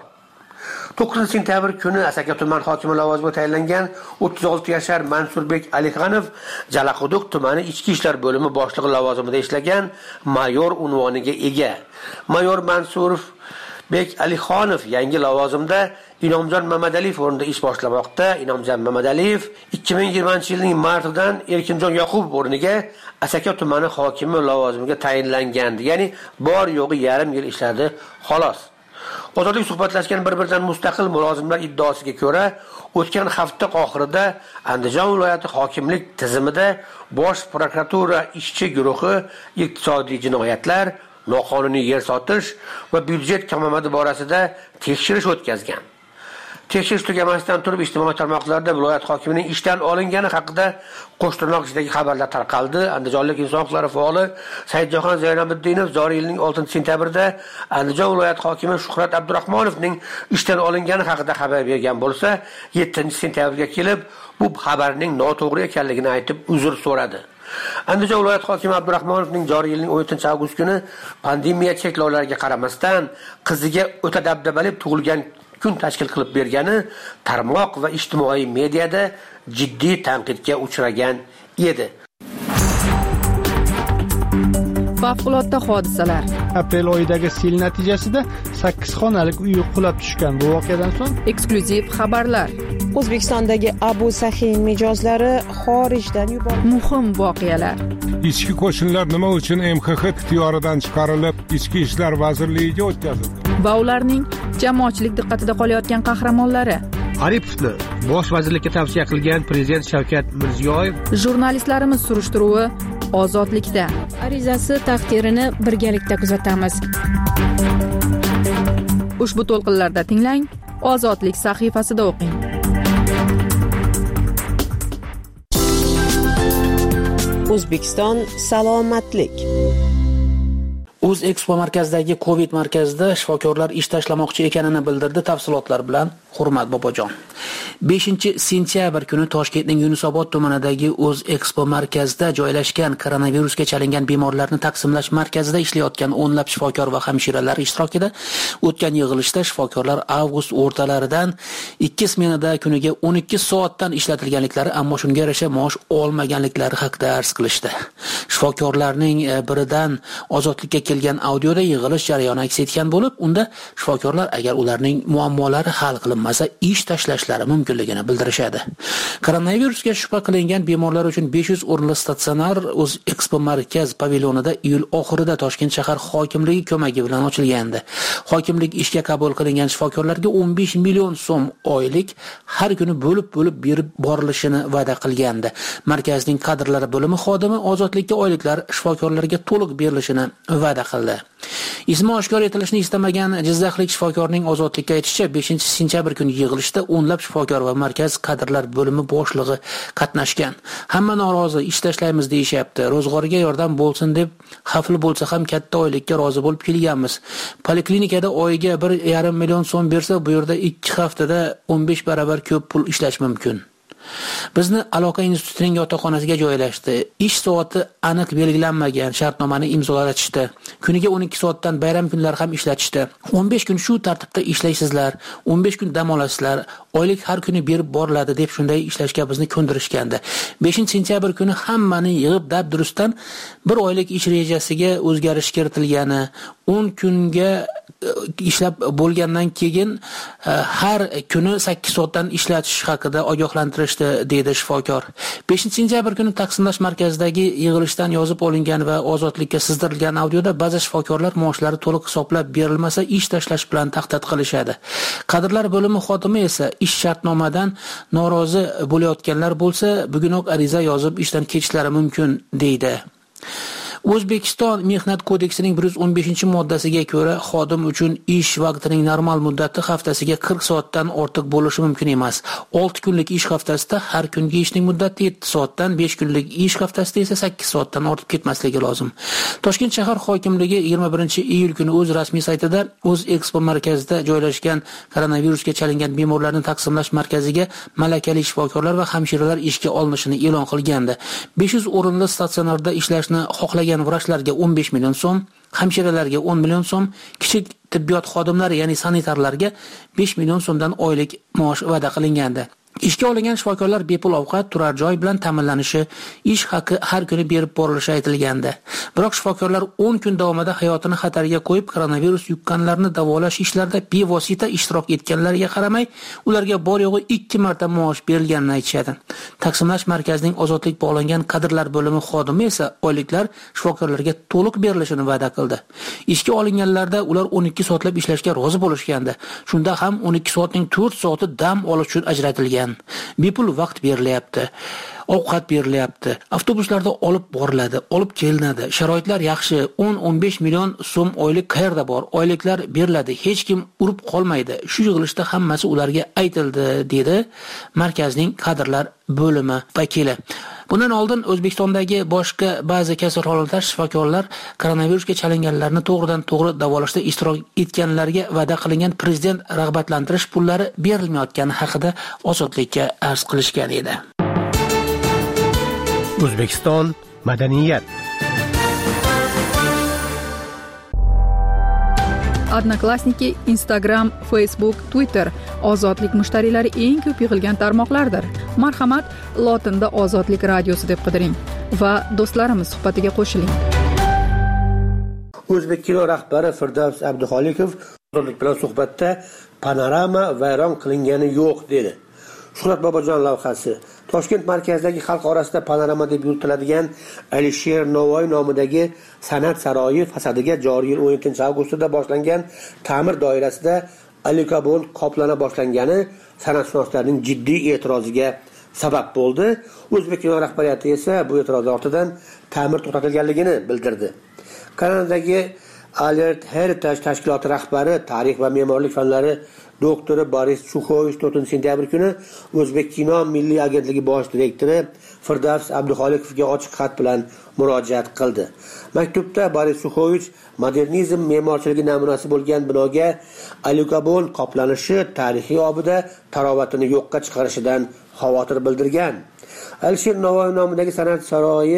9-sentyabr kuni Asaka tuman hokimi lavozimiga tayinlangan 36 yashar Mansurbek Alixonov Jalaquduq tumani ichki ishlar bo'limi boshlig'i lavozimida ishlagan mayor unvoniga ega. Mayor Mansurbek Alixonov yangi lavozimda Inomjon Mamadaliyev o'rnida ish boshlamoqda. Inomjon Mamadaliyev 2020-yilning martidan Erkinjon Yoqubov o'rniga Asaka tumani hokimi lavozimiga tayinlangandi. Ya'ni bor yo'g'i yarim yil ishladi, xolos. Ozodlik suhbatlashgan bir-biridan mustaqil mulozimlar iddaosiga ko'ra, o'tgan hafta oxirida Andijon viloyati hokimlik tizimida bosh prokuratura ishchi guruhi iqtisodiy jinoyatlar, noqonuniy yer sotish va byudjet kamomadi borasida tekshirish o'tkazgan. Tekshirish tugamasidan turib ijtimoiy tarmoqlarda viloyat hokimining ishdan olingani haqida qo'shtirnoq ichidagi xabarlar tarqaldi. Andijonlik inson huquqlari faoli Saidjahon Zaynabiddinov joriy yilning 6-sentyabrida Andijon viloyat hokimi Shuhrat Abdurahmonovning ishdan olingani haqida xabar bergan bo'lsa, 7-sentyabrga kelib bu xabarning noto'g'ri ekanligini aytib uzr so'radi. Andijon viloyat hokimi Abdurahmonovning joriy yilning 17-avgust kuni pandemiya cheklovlariga qaramasdan qiziga o'ta dabdabali tug'ilgan kun tashkil qilib bergani tarmoq va ijtimoiy mediada jiddiy tanqidga uchragan edi. Favqulodda hodisalar. Aprel oyidagi sel natijasida 8 xonalik uy qulab tushgan. Bu voqeadan so'ng eksklyuziv xabarlar. O'zbekistondagi Abu Sahin mijozlari xorijdan yuborildi. Muhim voqealar. Ichki qo'shinlar nima uchun MXX ixtiyoridan chiqarilib, Ichki ishlar vazirligiga o'tkazildi? Va ularning jamoatchilik diqqatida qolayotgan qahramonlari. Aripovni bosh vazirlikka tavsiya qilgan prezident Shavkat Mirziyoyev. Jurnalistlarimiz surishtiruvi ozodlikda. Arizasi taqdirini birgalikda kuzatamiz. Ushbu to'lqinlarda tinglang, Ozodlik sahifasida o'qing. O'zbekiston salomatlik. O'zexpo markazidagi Covid markazida shifokorlar ish tashlamoqchi ekanini bildirdi. Tafsilotlar bilan Hurmat Bobojon. 5-sentyabr kuni Toshkentning Yunusobod tumanidagi O'zexpo markazida joylashgan koronavirusga chalingan bemorlarni taqsimlash markazida ishlayotgan o'nlab shifokor va hamshiralar ishtirokida o'tgan yig'ilishda shifokorlar avgust o'rtalaridan 2 smenada kuniga 12 soatdan ishlatilganliklari, ammo shunga yarasha maosh olmaganliklari haqida arz qilishdi. Shifokorlarning biridan ozodlikka kelgan audioda yig'ilish jarayoni aks etgan bo'lib, unda shifokorlar agar ularning muammolari hal qilinmasa ish tashlashlari mumkinligini bildirishadi. Koronavirusga shubha qilingan bemorlar uchun 500 o'rinli statsionar O'zexpo markaz pavilyonida iyul oxirida Toshkent shahar hokimligi ko'magi bilan ochilgandi. Hokimlik ishga qabul qilingan shifokorlarga 15 million so'm oylik har kuni bo'lib berib borilishini va'da qilgandi. Markazning kadrlari bo'limi xodimi ozodlikka oyliklar shifokorlarga to'liq berilishini va'da qildi. Ismi oshkor etilishni istamagan jizzaxlik shifokorning ozodlikka aytishicha, 5-sentyabr kuni yig'ilishda o'nlab shifokor va markaz kadrlar bo'limi boshlig'i qatnashgan. Hamma norozi, ish tashlaymiz deyishyapti. Ro'zg'origa yordam bo'lsin deb xavfli bo'lsa ham katta oylikka rozi bo'lib kelganmiz. Poliklinikada oyiga 1,5 million so'm bersa, bu yerda 2 haftada 15 barobar ko'p pul ishlash mumkin. Bizni aloqa institutining yotoqxonasiga joylashdi. Ish soati aniq belgilanmagan shartnomani imzolatishdi. Kuniga 12 soatdan bayram kunlari ham ishlatishdi. 15 kun shu tartibda ishlaysizlar, 15 kun dam olasizlar, oylik har kuni berib boriladi deb shunday ishlashga bizni ko'ndirishgandi. 5-sentyabr kuni hammani yig'ib dabdurustdan bir oylik ish rejasiga o'zgarish kiritilgani, 10 kunga ishlab bo'lgandan keyin har kuni 8 soatdan ishlatish haqida ogohlantirishdi, deydi shifokor. 5-sentyabr kuni taqsimlash markazidagi yig'ilishdan yozib olingan va ozodlikka sizdirilgan audioda ba'zi shifokorlar maoshlari to'liq hisoblab berilmasa ish tashlash bilan tahdid qilishadi. Kadrlar bo'limi xodimi esa ish shartnomadan norozi bo'layotganlar bo'lsa, bugunoq ariza yozib ishdan ketishlari mumkin, deydi. O'zbekiston Mehnat kodeksining 115-moddasiga ko'ra xodim uchun ish vaqtining normal muddati haftasiga 40 soatdan ortiq bo'lishi mumkin emas. 6 kunlik ish haftasida har kungi ishning muddati 7 soatdan, 5 kunlik ish haftasida esa 8 soatdan ortib ketmasligi lozim. Toshkent shahar hokimligi 21-iyul kuni o'z rasmiy saytida O'zexpo markazida joylashgan koronavirusga chalingan bemorlarni taqsimlash markaziga malakali shifokorlar va hamshiralar ishga olinishini e'lon qilgandi. 500 o'rinli statsionarda ishlashni xohlagan vrachlarga 15 million so'm, hamshiralarga 10 million so'm, kichik tibbiyot xodimlari, ya'ni sanitarlarga 5 million so'mdan oylik maosh va'da qilingandi. Ishga olingan shifokorlar bepul ovqat, turar joy bilan ta'minlanishi, ish haqi har kuni berib borilishi aytilgandi. Biroq shifokorlar 10 kun davomida hayotini xatarga qo'yib koronavirus yuqqanlarni davolash ishlarida bevosita ishtirok etganlarga qaramay, ularga bor yo'g'i 2 marta maosh berilganini aytishadi. Taqsimlash markazining ozodlik bog'langan kadrlar bo'limi xodimi esa oyliklar shifokorlarga to'liq berilishini va'da qildi. Ishga olinganlarda ular 12 soatlab ishlashga rozi bo'lishgandi. Shunda ham 12 soatning 4 soati dam olish uchun ajratilgan. Bepul vaqt berilyapti, ovqat berilyapti, avtobuslarda olib boriladi, olib kelinadi, sharoitlar yaxshi, 10-15 million so'm oylik qayerda bor, oyliklar beriladi, hech kim urib qolmaydi. Shu yig'ilishda hammasi ularga aytildi, dedi markazning kadrlar bo'limi vakili. Bundan oldin O'zbekistondagi boshqa ba'zi kasalxonalar shifokorlar koronavirusga chalinganlarni to'g'ridan-to'g'ri davolashda ishtirok etganlarga va'da qilingan prezident rag'batlantirish pullari berilmayotgani haqida ozodlikka arz qilishgan edi. O'zbekiston madaniyat. Odnoklassniki, Instagram, Facebook, Twitter ozodlik mushtariylari eng ko'p yig'ilgan tarmoqlardir. Marhamat, lotinda Ozodlik radiosi deb qidiring va do'stlarimiz suhbatiga qo'shiling. O'zbek kino rahbari Firdavs Abduxoliqov ozodlik bilan suhbatda panorama vayron qilingani yo'q dedi. Shuhrat Bobojon lavhasi. Toshkent markazidagi xalq orasida panorama deb yuritiladigan Alisher Navoiy nomidagi san'at saroyi fasadiga joriy yil 17-avgustda boshlangan ta'mir doirasida alikabon qoplana boshlangani san'atshunoslarning jiddiy e'tiroziga sabab bo'ldi. O'zbek kino rahbariyati esa bu e'tirozlar ortidan ta'mir to'xtatilganligini bildirdi. Kanadadagi Alert Heritage tashkiloti rahbari, tarix va me'morlik fanlari doktori Boris Chukhovich 4-sentyabr kuni O'zbek kino milliy agentligi bosh direktori Firdavs Abduxoliqovga ochiq xat bilan murojaat qildi. Maktubda Boris Chukhovich modernizm me'morchiligi namunasi bo'lgan binoga alyukarbon qoplanishi tarixiy obida tarovatini yo'qqa chiqarishidan xavotir bildirgan. Alisher Navoiy nomidagi san'at saroyi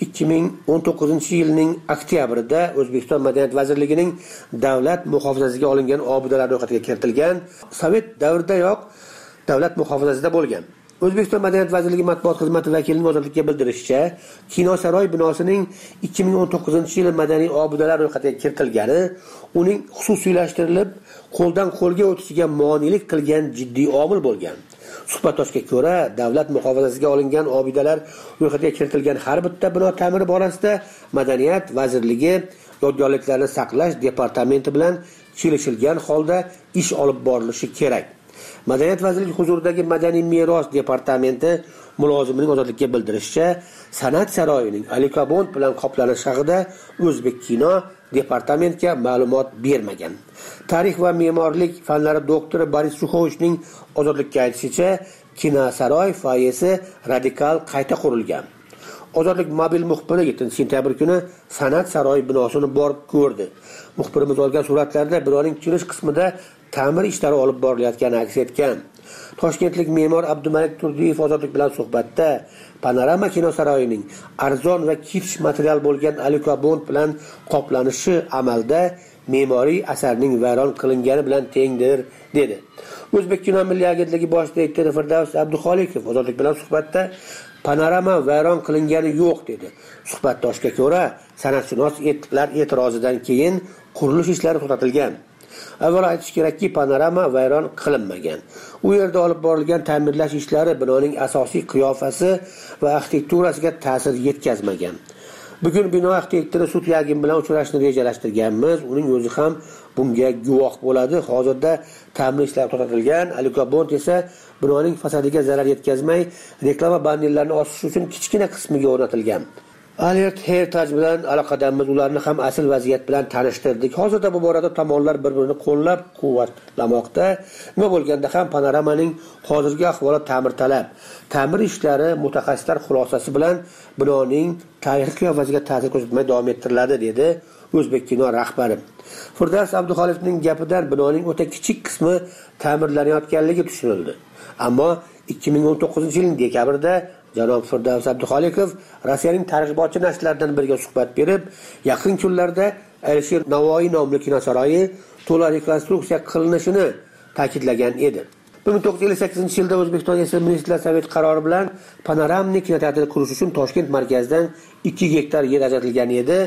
2019-yilning oktyabrida O'zbekiston Madaniyat vazirligining davlat muhofazasiga olingan obidalar ro'yxatiga kiritilgan. Sovet davridayoq davlat muhofazasida bo'lgan. O'zbekiston Madaniyat vazirligi matbuot xizmati vakilining ozodlikka bildirishicha, Kino saroy binosining 2019-yil madaniy obidalar ro'yxatiga kiritilgani uning xususiylashtirilib, qo'ldan qo'lga o'tishiga monelik qilgan jiddiy omil bo'lgan. Suhbatdoshga ko'ra, davlat muhofazasiga olingan obidalar ro'yxatiga kiritilgan har bitta bino ta'miri borasida Madaniyat vazirligi yodgorliklarni saqlash departamenti bilan kelishilgan holda ish olib borilishi kerak. Madaniyat vazirligi huzuridagi madaniy meros departamenti mulozimining ozodlikka bildirishicha, san'at saroyining alyukarbon bilan qoplanishi haqida O'zbek kino departamentga ma'lumot bermagan. Tarix va me'morlik fanlari doktori Boris Chukhovichning ozodlikka aytishicha, kino saroy foyesi radikal qayta qurilgan. Ozodlik mobil muxbiri 7-sentyabr kuni san'at saroyi binosini borib ko'rdi. Muxbirimiz olgan suratlarda binoning kirish qismida ta'mir ishlari olib borilayotgani aks etgan. Toshkentlik me'mor Abdumalik Turdiyev ozodlik bilan suhbatda Panorama kino saroyining arzon va kirish material bo'lgan alyukarbon bilan qoplanishi amalda me'moriy asarning vayron qilingani bilan tengdir dedi. O'zbek kino milliy agentligi bosh direktori Firdavs Abduxoliqov ozodlik bilan suhbatda Panorama vayron qilingani yo'q dedi. Suhbatdoshga ko'ra, san'atshunos e'tirozidan keyin qurilish ishlari to'xtatilgan. Avval aytish kerakki, Panorama vayron qilinmagan. U yerda olib borilgan ta'mirlash ishlari binoning asosiy qiyofasi va arxitekturasiga ta'sir yetkazmagan. Bugun bino arxitektori Sutyagin bilan uchrashishni rejalashtirganmiz. Uning o'zi ham bunga guvoh bo'ladi. Hozirda ta'mir ishlari to'xtatilgan. Alyukarbon esa binoning fasadiga zarar yetkazmay, reklama bannerlarini osish uchun kichkina qismiga o'rnatilgan. Alert Heritage bilan aloqadamiz, ularni ham asl vaziyat bilan tanishtirdik. Hozirda bu borada tomonlar bir-birini qo'llab-quvvatlamoqda. Nima bo'lganda ham Panoramaning hozirgi ahvoli ta'mirtalab. Ta'mir ishlari mutaxassislar xulosasi bilan binoning tarixiy qiyofasiga ta'sir ko'rsatmay davom ettiriladi, dedi O'zbek kino rahbari. Firdavs Abduxoliqovning gapidan binoning o'ta kichik qismi ta'mirlanayotganligi tushurildi. Ammo 2019-yilning dekabrida janob Firdavs Abduxoliqov Rossiyaning targ'ibotchi nashrlaridan biriga suhbat berib, yaqin kunlarda Alisher Navoiy nomli kino saroyi to'liq rekonstruksiya qilinishini ta'kidlagan edi. 1958-yilda O'zbekiston Ministrlar Sovet qarori bilan panoramnik kinoteatr qurish uchun Toshkent markazidan 2 gektar yer ajratilgan edi.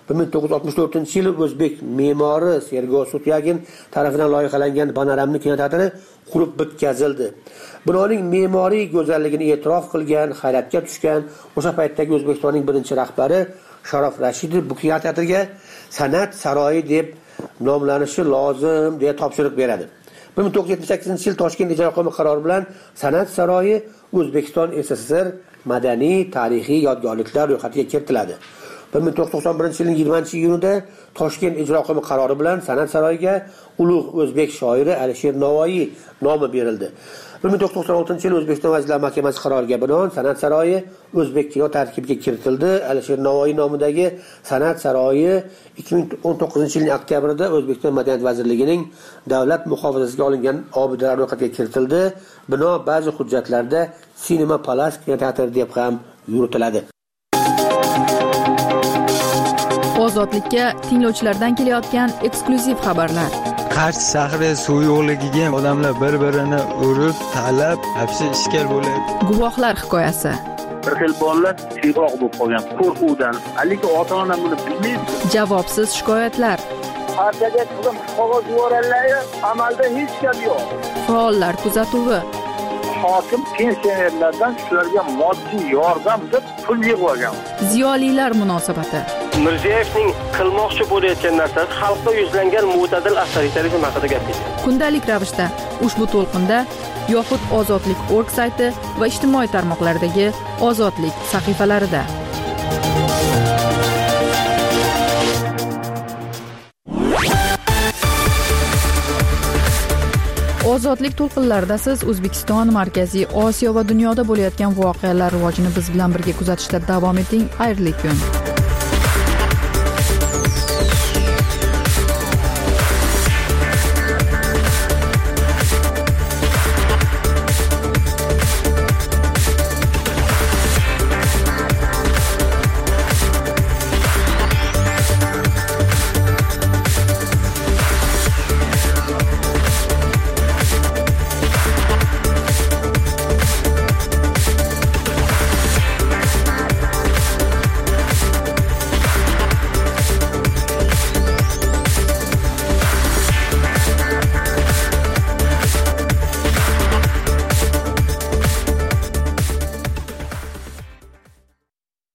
1964-yili O'zbek me'mori Sergo Sutyagin tomonidan loyihalangan panoramnik kinoteatri qurib bitkazildi. Binoning me'moriy go'zalligini e'tirof qilgan, hayratga tushgan o'sha paytdagi O'zbekistonning birinchi rahbari Sharof Rashidov bu kinoteatrga san'at saroyi deb nomlanishi lozim deya topshiriq beradi. 1978-yil Toshkent ijroqo'mi qarori bilan san'at saroyi O'zbekiston SSR madaniy tarixiy yodgorliklar ro'yxatiga kiritiladi. 1991-yilning 20-iyunida Toshkent ijroqo'mi qarori bilan san'at saroyiga ulug' o'zbek shoiri Alisher Navoiy nomi berildi. 1996-yil O'zbekiston Vazirlar Mahkamasi qaroriga binoan san'at saroyi O'zbek kino tarkibiga kiritildi. Alisher Navoiy nomidagi san'at saroyi 2019-yilning oktyabrida O'zbekiston Madaniyat vazirligining davlat muhofazasiga olingan obidalar ro'yxatiga kiritildi. Bino ba'zi hujjatlarda Cinema Palace kinoteatri deb ham yuritiladi. Ozodlikka tinglovchilardan kelayotgan eksklyuziv xabarlar. Qarshi shahri suv yo'qligiga odamlar bir-birini urib, talab, hapsi ishkal bo'lyapti. Guvohlar hikoyasi. Bir xil bolalar siyg'oq bo'lib qolgan qo'rquvdan. Lekin ota-ona buni bilmaydi. Javobsiz shikoyatlar. Partiyaga qilib qog'oz yuborganlar, amalda hech gap yo'q. Faollar kuzatuvi. Hokim pensionerlardan shularga moddiy yordam deb pul yig'ib Ziyolilar munosabati. Mirziyevning qilmoqchi bo'layotgan narsasi xalqqa yuzlangan mo'tadil avtoritarizm haqida gapirdi. Kundalik ravishda ushbu to'lqinda yoxud ozodlik.org sayti va ijtimoiy tarmoqlardagi ozodlik sahifalarida. Ozodlik to'lqinlarida siz O'zbekiston, Markaziy Osiyo va dunyoda bo'layotgan voqealar rivojini biz bilan birga kuzatishda davom eting. Xayrli kun.